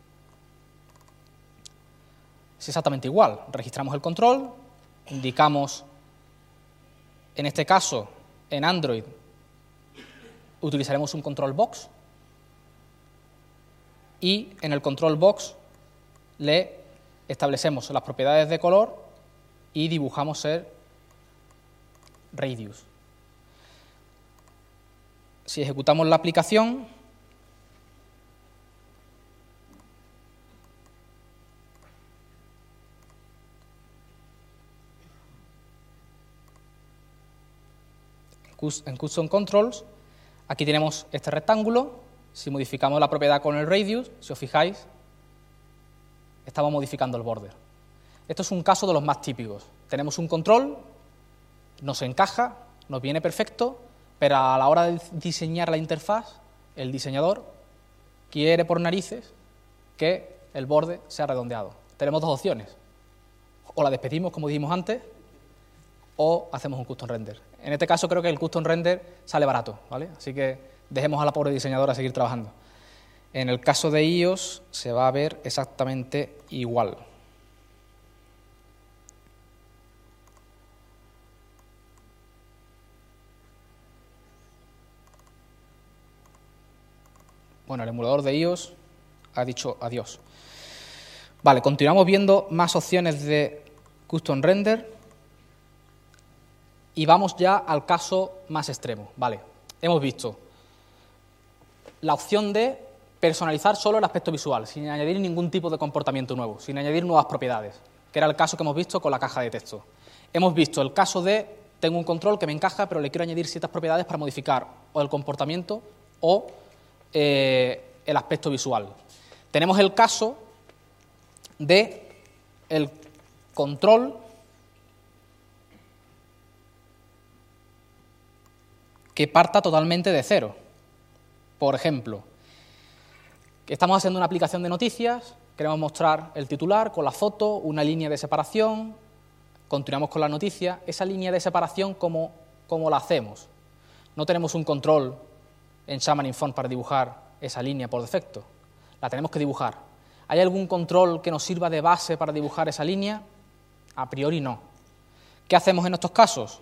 es exactamente igual. Registramos el control, indicamos, en este caso, en Android, utilizaremos un control box, y en el control box le establecemos las propiedades de color y dibujamos el radius. Si ejecutamos la aplicación, en Custom Controls, aquí tenemos este rectángulo. Si modificamos la propiedad con el radius, si os fijáis, estamos modificando el border. Esto es un caso de los más típicos. Tenemos un control, nos encaja, nos viene perfecto, pero a la hora de diseñar la interfaz, el diseñador quiere por narices que el borde sea redondeado. Tenemos dos opciones. O la despedimos, como dijimos antes, o hacemos un custom render. En este caso creo que el custom render sale barato, ¿vale? Así que dejemos a la pobre diseñadora seguir trabajando. En el caso de iOS se va a ver exactamente igual. Bueno, el emulador de iOS ha dicho adiós. Vale, continuamos viendo más opciones de custom render y vamos ya al caso más extremo. Vale, hemos visto la opción de personalizar solo el aspecto visual, sin añadir ningún tipo de comportamiento nuevo, sin añadir nuevas propiedades, que era el caso que hemos visto con la caja de texto. Hemos visto el caso de tengo un control que me encaja, pero le quiero añadir ciertas propiedades para modificar o el comportamiento o Eh, el aspecto visual. Tenemos el caso de el control que parta totalmente de cero. Por ejemplo, que estamos haciendo una aplicación de noticias, queremos mostrar el titular con la foto, una línea de separación, continuamos con la noticia. Esa línea de separación, ¿cómo ¿Cómo la hacemos? No tenemos un control en Xamarin Forms para dibujar esa línea por defecto. La tenemos que dibujar. ¿Hay algún control que nos sirva de base para dibujar esa línea? A priori no. ¿Qué hacemos en estos casos?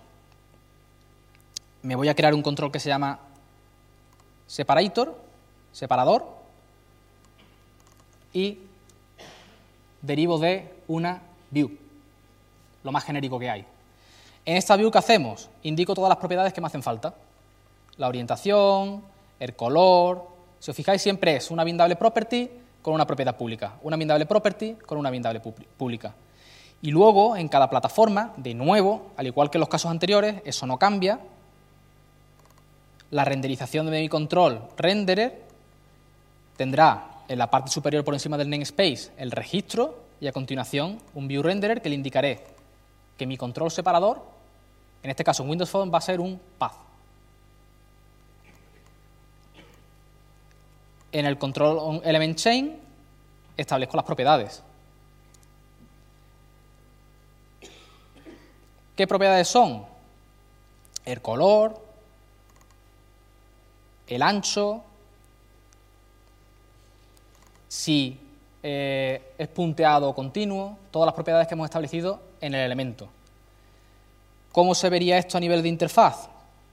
Me voy a crear un control que se llama separator, separador, y derivo de una view, lo más genérico que hay. En esta view, ¿qué hacemos? Indico todas las propiedades que me hacen falta. La orientación, el color. Si os fijáis, siempre es una bindable property con una propiedad pública, una bindable property con una bindable pública. Y luego, en cada plataforma, de nuevo, al igual que en los casos anteriores, eso no cambia. La renderización de mi control renderer tendrá en la parte superior por encima del namespace el registro y a continuación un view renderer que le indicaré que mi control separador, en este caso en Windows Phone, va a ser un path. En el control element chain establezco las propiedades. ¿Qué propiedades son? El color, el ancho, si eh, es punteado o continuo, todas las propiedades que hemos establecido en el elemento. ¿Cómo se vería esto a nivel de interfaz?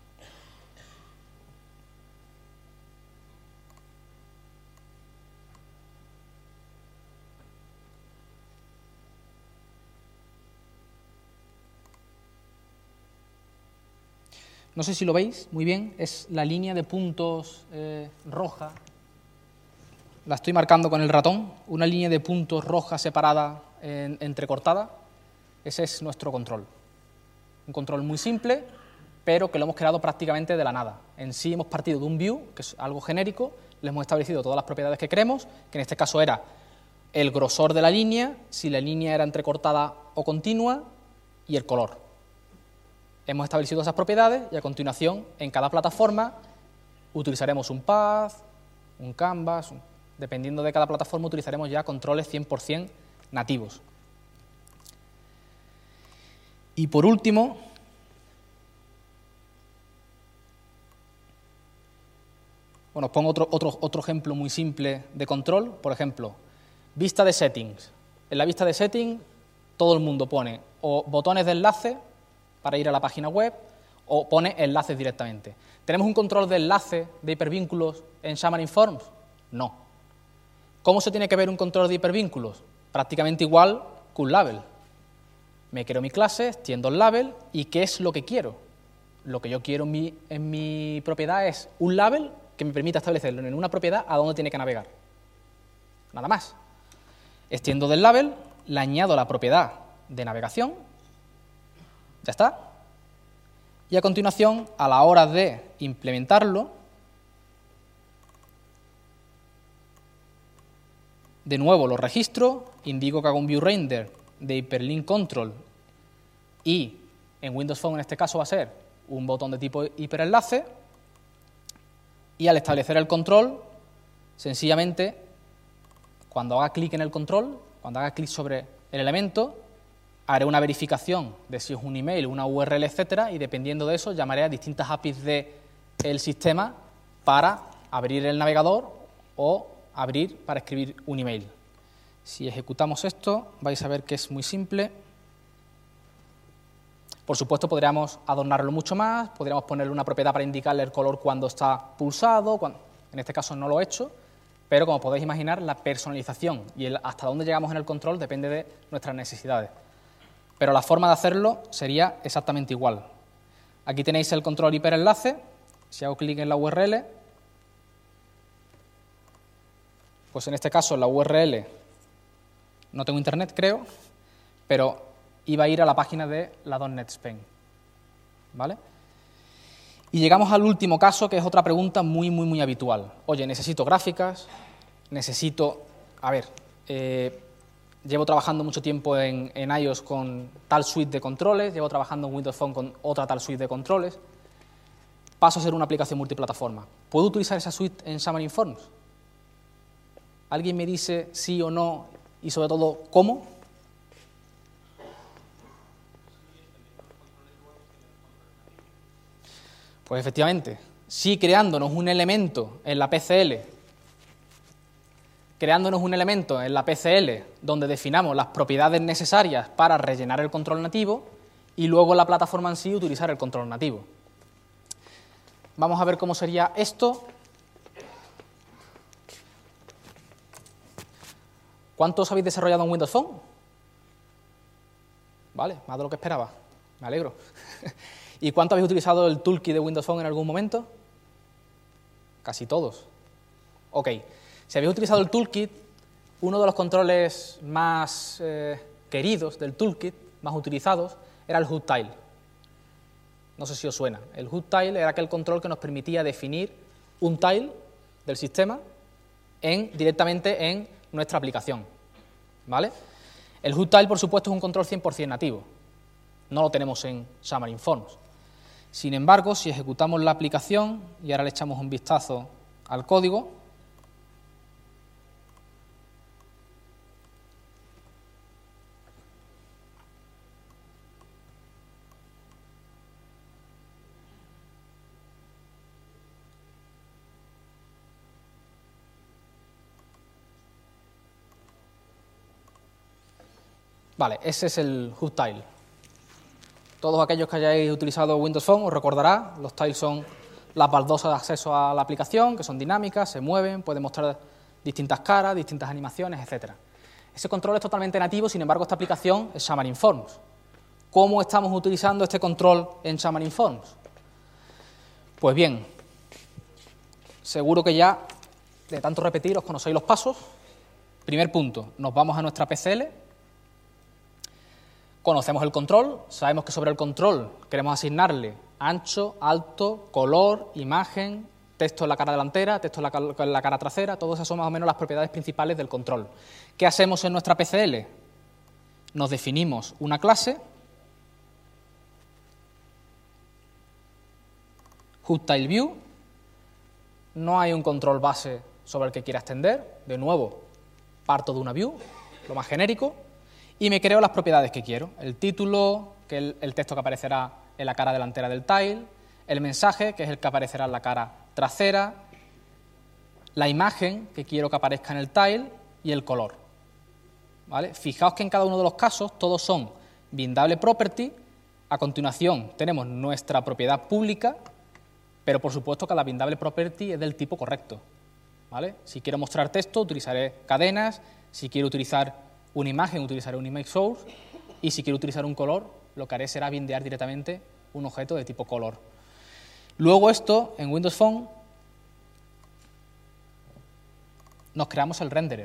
No sé si lo veis muy bien, es la línea de puntos eh, roja. La estoy marcando con el ratón, una línea de puntos roja separada, en, entrecortada. Ese es nuestro control. Un control muy simple, pero que lo hemos creado prácticamente de la nada. En sí hemos partido de un view, que es algo genérico, le hemos establecido todas las propiedades que queremos, que en este caso era el grosor de la línea, si la línea era entrecortada o continua, y el color. Hemos establecido esas propiedades y a continuación en cada plataforma utilizaremos un path, un canvas, un... dependiendo de cada plataforma utilizaremos ya controles cien por cien nativos. Y por último, bueno, os pongo otro, otro, otro ejemplo muy simple de control, por ejemplo, vista de settings. En la vista de settings todo el mundo pone o botones de enlace para ir a la página web, o pone enlaces directamente. ¿Tenemos un control de enlace de hipervínculos en Xamarin Forms? No. ¿Cómo se tiene que ver un control de hipervínculos? Prácticamente igual que un label. Me creo mi clase, extiendo el label, ¿y qué es lo que quiero? Lo que yo quiero en mi, en mi propiedad es un label que me permita establecerlo en una propiedad a dónde tiene que navegar. Nada más. Extiendo del label, le añado la propiedad de navegación. Ya está. Y a continuación, a la hora de implementarlo, de nuevo lo registro, indico que hago un view render de hyperlink control y en Windows Phone en este caso va a ser un botón de tipo hiperenlace y al establecer el control, sencillamente, cuando haga clic en el control, cuando haga clic sobre el elemento, haré una verificación de si es un email, una U R L, etcétera, y dependiendo de eso llamaré a distintas A P Is del sistema para abrir el navegador o abrir para escribir un email. Si ejecutamos esto, vais a ver que es muy simple. Por supuesto, podríamos adornarlo mucho más, podríamos ponerle una propiedad para indicarle el color cuando está pulsado, cuando... en este caso no lo he hecho, pero como podéis imaginar, la personalización y el hasta dónde llegamos en el control depende de nuestras necesidades. Pero la forma de hacerlo sería exactamente igual. Aquí tenéis el control hiperenlace. Si hago clic en la U R L, pues en este caso la U R L, no tengo internet creo, pero iba a ir a la página de la .NET Spain. ¿Vale? Y llegamos al último caso, que es otra pregunta muy, muy, muy habitual. Oye, necesito gráficas, necesito... A ver... Eh, Llevo trabajando mucho tiempo en, en iOS con tal suite de controles, llevo trabajando en Windows Phone con otra tal suite de controles. Paso a ser una aplicación multiplataforma. ¿Puedo utilizar esa suite en Xamarin Forms? ¿Alguien me dice sí o no y sobre todo cómo? Pues efectivamente, si creándonos un elemento en la P C L, creándonos un elemento en la P C L donde definamos las propiedades necesarias para rellenar el control nativo y luego en la plataforma en sí utilizar el control nativo. Vamos a ver cómo sería esto. ¿Cuántos habéis desarrollado en Windows Phone? Vale, más de lo que esperaba. Me alegro. ¿Y cuánto habéis utilizado el toolkit de Windows Phone en algún momento? Casi todos. Ok. Si habéis utilizado el toolkit, uno de los controles más eh, queridos del toolkit, más utilizados, era el HookTile. No sé si os suena. El HookTile era aquel control que nos permitía definir un tile del sistema en, directamente en nuestra aplicación. ¿Vale? El HookTile, por supuesto, es un control cien por cien nativo. No lo tenemos en Xamarin Forms. Sin embargo, si ejecutamos la aplicación, y ahora le echamos un vistazo al código, vale, ese es el HookTile. Todos aquellos que hayáis utilizado Windows Phone os recordará, los tiles son las baldosas de acceso a la aplicación, que son dinámicas, se mueven, pueden mostrar distintas caras, distintas animaciones, etcétera. Ese control es totalmente nativo, sin embargo, esta aplicación es Xamarin Forms. ¿Cómo estamos utilizando este control en Xamarin Forms? Pues bien, seguro que ya, de tanto repetir, os conocéis los pasos. Primer punto, nos vamos a nuestra P C L. Conocemos el control, sabemos que sobre el control queremos asignarle ancho, alto, color, imagen, texto en la cara delantera, texto en la, en la cara trasera, todas esas son más o menos las propiedades principales del control. ¿Qué hacemos en nuestra P C L? Nos definimos una clase, HookTileView, no hay un control base sobre el que quiera extender, de nuevo, parto de una view, lo más genérico, y me creo las propiedades que quiero, el título, que es el, el texto que aparecerá en la cara delantera del tile, el mensaje, que es el que aparecerá en la cara trasera, la imagen que quiero que aparezca en el tile y el color. ¿Vale? Fijaos que en cada uno de los casos todos son bindable property, a continuación tenemos nuestra propiedad pública, pero por supuesto que la bindable property es del tipo correcto. ¿Vale? Si quiero mostrar texto utilizaré cadenas, si quiero utilizar una imagen utilizaré un image source y si quiero utilizar un color lo que haré será bindear directamente un objeto de tipo color. Luego esto en Windows Phone nos creamos el renderer.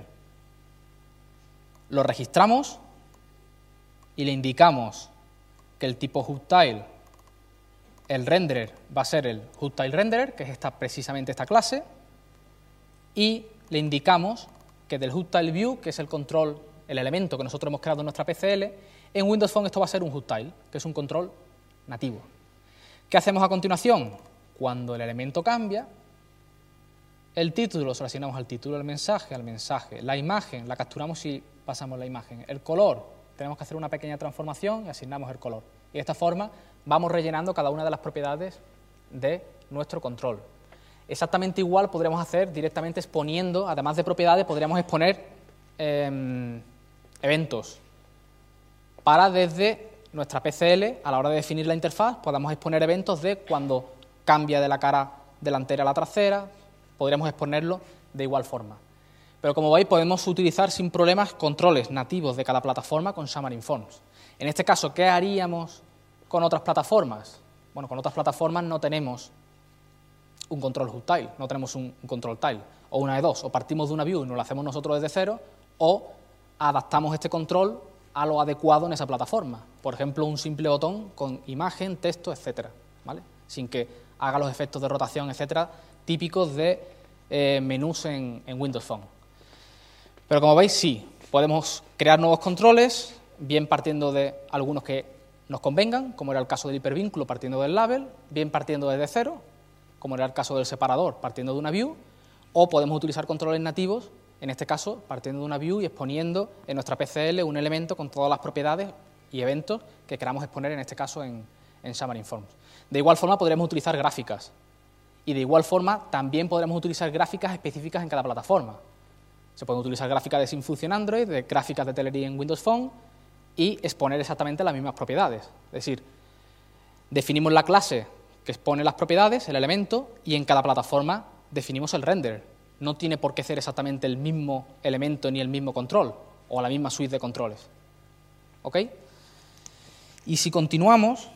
Lo registramos y le indicamos que el tipo HookTile, el renderer va a ser el HookTileRenderer, que es esta, precisamente esta clase, y le indicamos que del HookTileView, que es el control, el elemento que nosotros hemos creado en nuestra P C L, en Windows Phone esto va a ser un HookTile, que es un control nativo. ¿Qué hacemos a continuación? Cuando el elemento cambia, el título se lo asignamos al título, el mensaje al mensaje, la imagen la capturamos y pasamos la imagen, el color, tenemos que hacer una pequeña transformación y asignamos el color. Y de esta forma vamos rellenando cada una de las propiedades de nuestro control. Exactamente igual podríamos hacer directamente exponiendo, además de propiedades, podríamos exponer eh, eventos para desde nuestra P C L, a la hora de definir la interfaz, podamos exponer eventos de cuando cambia de la cara delantera a la trasera, podríamos exponerlo de igual forma. Pero como veis, podemos utilizar sin problemas controles nativos de cada plataforma con Xamarin Forms. En este caso, ¿qué haríamos con otras plataformas? Bueno, con otras plataformas no tenemos un control HookTile, no tenemos un, un control tile, o una de dos, o partimos de una view y nos lo hacemos nosotros desde cero, o adaptamos este control a lo adecuado en esa plataforma. Por ejemplo, un simple botón con imagen, texto, etcétera, ¿vale? Sin que haga los efectos de rotación, etcétera, típicos de eh, menús en, en Windows Phone. Pero como veis, sí, podemos crear nuevos controles, bien partiendo de algunos que nos convengan, como era el caso del hipervínculo partiendo del label, bien partiendo desde cero, como era el caso del separador partiendo de una view, o podemos utilizar controles nativos, en este caso partiendo de una view y exponiendo en nuestra P C L un elemento con todas las propiedades y eventos que queramos exponer, en este caso en, en Xamarin Forms. De igual forma podremos utilizar gráficas y de igual forma también podremos utilizar gráficas específicas en cada plataforma. Se pueden utilizar gráficas de SyncFunction Android, de gráficas de Telerik en Windows Phone y exponer exactamente las mismas propiedades. Es decir, definimos la clase que expone las propiedades, el elemento, y en cada plataforma definimos el render. No tiene por qué ser exactamente el mismo elemento ni el mismo control, o la misma suite de controles. ¿Ok? Y si continuamos,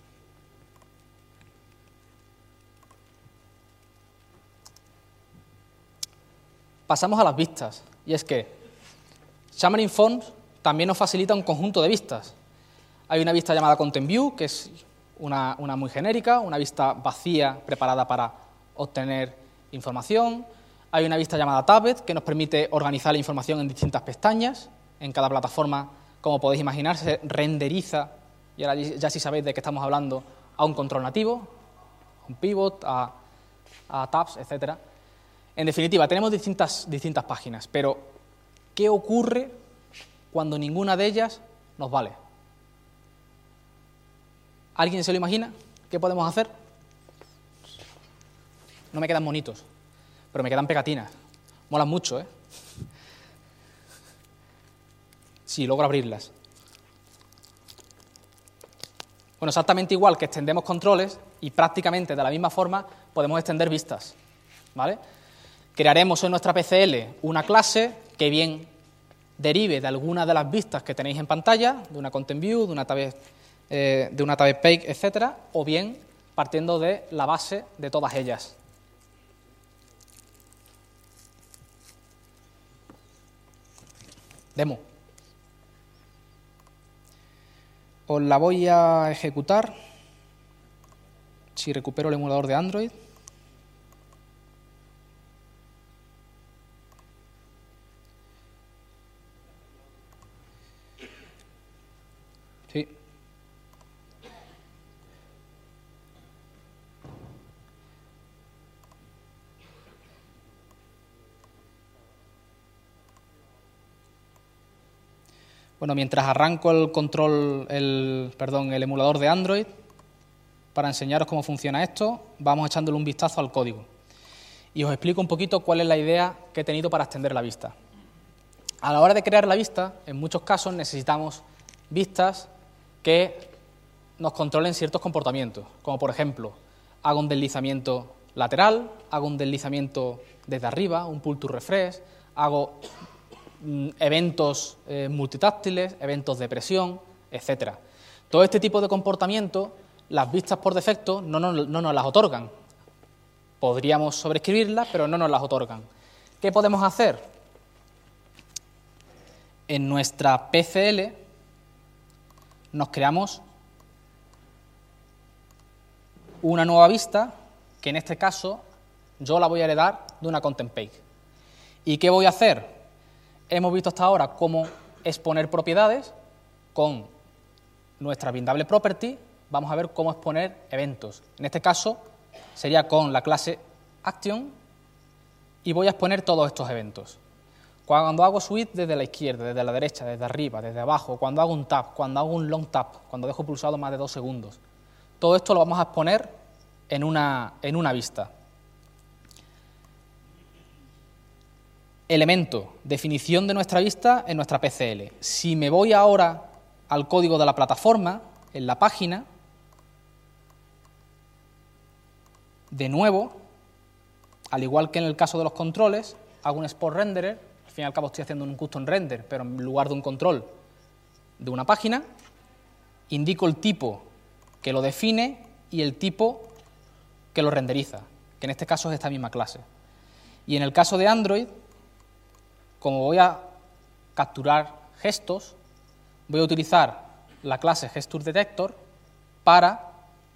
pasamos a las vistas, y es que Xamarin Forms también nos facilita un conjunto de vistas. Hay una vista llamada Content View, que es una, una muy genérica, una vista vacía preparada para obtener información. Hay una vista llamada Tabbed, que nos permite organizar la información en distintas pestañas. En cada plataforma, como podéis imaginar, se renderiza, y ahora ya si sabéis de qué estamos hablando, a un control nativo, a un pivot, a, a tabs, etcétera. En definitiva, tenemos distintas, distintas páginas, pero ¿qué ocurre cuando ninguna de ellas nos vale? ¿Alguien se lo imagina? ¿Qué podemos hacer? No me quedan monitos, pero me quedan pegatinas. Molan mucho, ¿eh? Sí, logro abrirlas. Bueno, exactamente igual que extendemos controles y prácticamente de la misma forma podemos extender vistas, ¿vale? Crearemos en nuestra P C L una clase que bien derive de alguna de las vistas que tenéis en pantalla, de una Content View, de una Tabbed, eh, de una Tabbed Page, etcétera, o bien partiendo de la base de todas ellas. Demo. Os la voy a ejecutar si recupero el emulador de Android. Sí. Bueno, mientras arranco el control, el, perdón, el emulador de Android, para enseñaros cómo funciona esto, vamos echándole un vistazo al código. Y os explico un poquito cuál es la idea que he tenido para extender la vista. A la hora de crear la vista, en muchos casos necesitamos vistas que nos controlen ciertos comportamientos, como por ejemplo, hago un deslizamiento lateral, hago un deslizamiento desde arriba, un pull to refresh, hago eventos eh, multitáctiles, eventos de presión, etcétera. Todo este tipo de comportamiento, las vistas por defecto no nos, no nos las otorgan. Podríamos sobreescribirlas, pero no nos las otorgan. ¿Qué podemos hacer? En nuestra P C L nos creamos una nueva vista, que en este caso yo la voy a heredar de una Content Page. ¿Y qué voy a hacer? Hemos visto hasta ahora cómo exponer propiedades con nuestra bindable property. Vamos a ver cómo exponer eventos. En este caso sería con la clase action y voy a exponer todos estos eventos. Cuando hago switch desde la izquierda, desde la derecha, desde arriba, desde abajo, cuando hago un tap, cuando hago un long tap, cuando dejo pulsado más de dos segundos. Todo esto lo vamos a exponer en una, en una vista. Elemento, definición de nuestra vista en nuestra P C L. Si me voy ahora al código de la plataforma, en la página, de nuevo, al igual que en el caso de los controles, hago un export renderer, al fin y al cabo estoy haciendo un custom render, pero en lugar de un control de una página, indico el tipo que lo define y el tipo que lo renderiza, que en este caso es esta misma clase. Y en el caso de Android, como voy a capturar gestos, voy a utilizar la clase GestureDetector para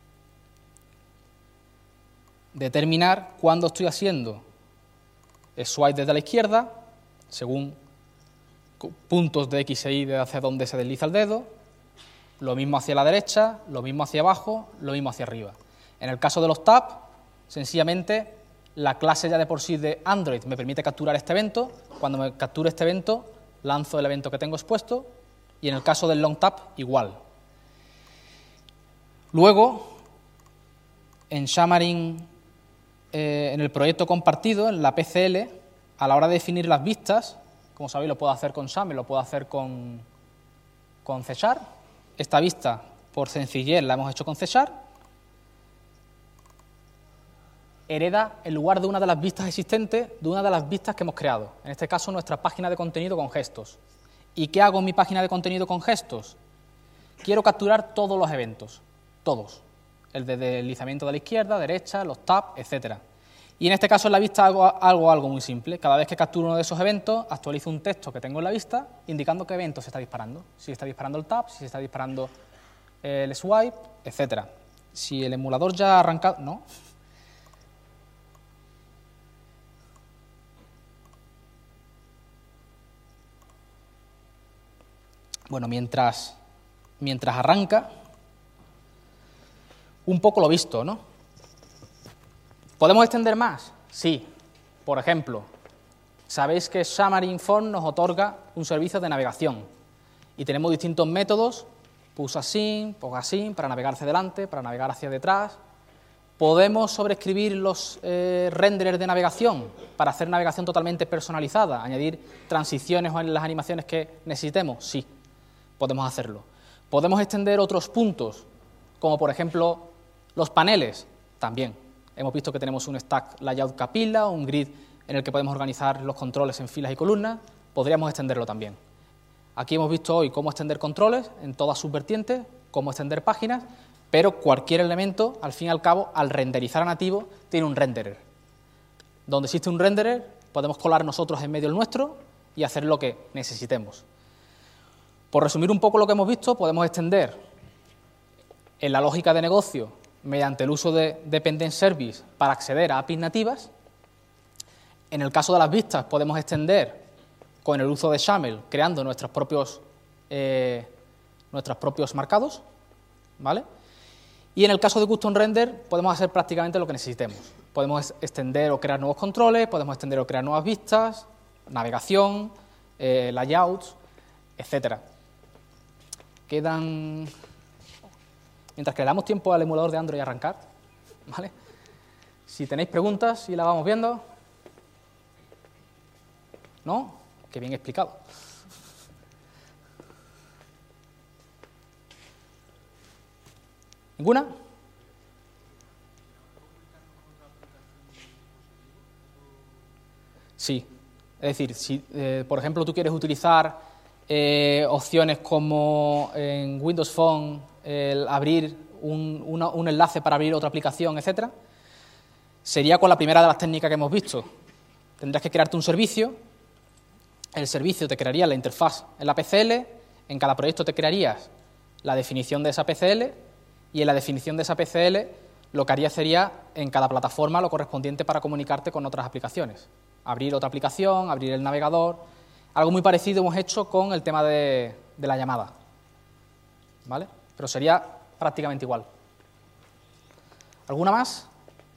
determinar cuándo estoy haciendo swipe desde la izquierda, según puntos de X e Y de hacia dónde se desliza el dedo, lo mismo hacia la derecha, lo mismo hacia abajo, lo mismo hacia arriba. En el caso de los tabs, sencillamente la clase ya de por sí de Android me permite capturar este evento. Cuando me capture este evento, lanzo el evento que tengo expuesto y en el caso del long tap, igual. Luego, en Xamarin, eh, en el proyecto compartido, en la P C L, a la hora de definir las vistas, como sabéis, lo puedo hacer con Xamarin, lo puedo hacer con, con C Sharp. Esta vista, por sencillez, la hemos hecho con C Sharp. Hereda en lugar de una de las vistas existentes, de una de las vistas que hemos creado. En este caso, nuestra página de contenido con gestos. ¿Y qué hago en mi página de contenido con gestos? Quiero capturar todos los eventos, todos. El de deslizamiento de la izquierda, derecha, los tabs, etcétera. Y en este caso en la vista hago algo, algo muy simple. Cada vez que capturo uno de esos eventos, actualizo un texto que tengo en la vista indicando qué evento se está disparando. Si está disparando el tab, si se está disparando el swipe, etcétera. Si el emulador ya ha arrancado... ¿No? Bueno, mientras, mientras arranca, un poco lo visto, ¿no? ¿Podemos extender más? Sí. Por ejemplo, sabéis que Xamarin Forms nos otorga un servicio de navegación y tenemos distintos métodos, pushAsync, pogasync, para navegar hacia adelante, para navegar hacia detrás. ¿Podemos sobreescribir los eh, renderers de navegación para hacer navegación totalmente personalizada, añadir transiciones o en las animaciones que necesitemos? Sí, podemos hacerlo. ¿Podemos extender otros puntos, como por ejemplo los paneles? También. Hemos visto que tenemos un stack layout capilla, un grid en el que podemos organizar los controles en filas y columnas. Podríamos extenderlo también. Aquí hemos visto hoy cómo extender controles en todas sus vertientes, cómo extender páginas, pero cualquier elemento, al fin y al cabo, al renderizar a nativo, tiene un renderer. Donde existe un renderer, podemos colar nosotros en medio el nuestro y hacer lo que necesitemos. Por resumir un poco lo que hemos visto, podemos extender en la lógica de negocio mediante el uso de Dependent Service para acceder a A P Is nativas. En el caso de las vistas, podemos extender con el uso de XAML, creando nuestros propios, eh, nuestros propios marcados, ¿vale? Y en el caso de Custom Render, podemos hacer prácticamente lo que necesitemos. Podemos extender o crear nuevos controles, podemos extender o crear nuevas vistas, navegación, eh, layouts, etcétera. Quedan... Mientras que le damos tiempo al emulador de Android a arrancar, ¿vale? Si tenéis preguntas y la vamos viendo. ¿No? Qué bien explicado. ¿Ninguna? Sí. Es decir, si, eh, por ejemplo, tú quieres utilizar eh, opciones como en Windows Phone, el abrir un, una, un enlace para abrir otra aplicación, etcétera, sería con la primera de las técnicas que hemos visto. Tendrás que crearte un servicio, el servicio te crearía la interfaz en la P C L, en cada proyecto te crearías la definición de esa P C L y en la definición de esa P C L lo que harías sería en cada plataforma lo correspondiente para comunicarte con otras aplicaciones. Abrir otra aplicación, abrir el navegador. Algo muy parecido hemos hecho con el tema de, de la llamada, ¿vale? Pero sería prácticamente igual. ¿Alguna más?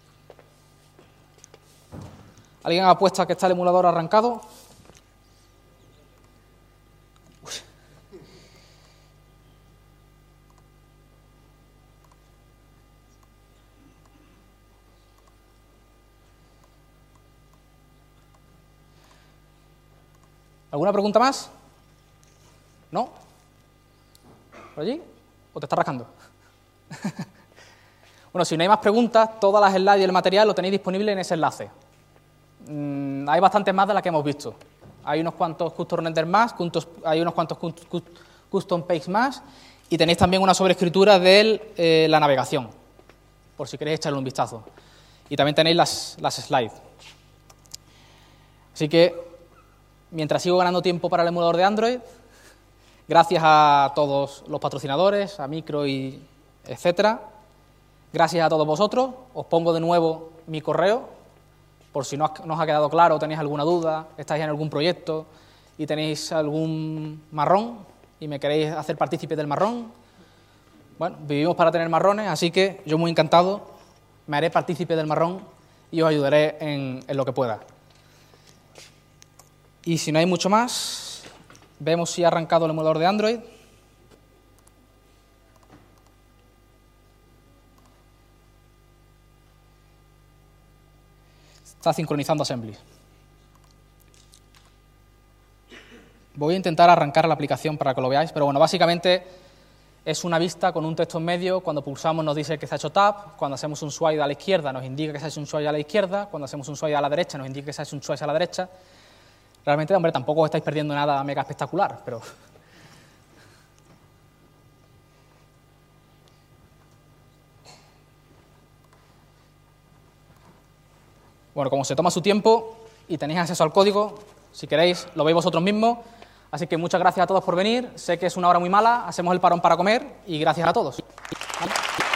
¿Alguien ha apuesto a que está el emulador arrancado? Uy. ¿Alguna pregunta más? ¿No? ¿Por allí? ¿O te está rascando? Bueno, si no hay más preguntas, todas las slides y el material lo tenéis disponible en ese enlace. Mm, hay bastantes más de las que hemos visto. Hay unos cuantos custom render más, hay unos cuantos custom page más, y tenéis también una sobreescritura de eh, la navegación, por si queréis echarle un vistazo. Y también tenéis las, las slides. Así que, mientras sigo ganando tiempo para el emulador de Android, gracias a todos los patrocinadores, a Micro y etcétera. Gracias a todos vosotros. Os pongo de nuevo mi correo, por si no os ha quedado claro, tenéis alguna duda, estáis en algún proyecto y tenéis algún marrón y me queréis hacer partícipe del marrón. Bueno, vivimos para tener marrones, así que yo muy encantado me haré partícipe del marrón y os ayudaré en, en lo que pueda. Y si no hay mucho más, vemos si ha arrancado el emulador de Android. Está sincronizando Assembly. Voy a intentar arrancar la aplicación para que lo veáis, pero bueno, básicamente es una vista con un texto en medio. Cuando pulsamos nos dice que se ha hecho tab, cuando hacemos un swipe a la izquierda nos indica que se ha hecho un swipe a la izquierda, cuando hacemos un swipe a la derecha nos indica que se ha hecho un swipe a la derecha. Realmente, hombre, tampoco os estáis perdiendo nada mega espectacular, pero... Bueno, como se toma su tiempo y tenéis acceso al código, si queréis lo veis vosotros mismos. Así que muchas gracias a todos por venir. Sé que es una hora muy mala, hacemos el parón para comer y gracias a todos. ¿Vale?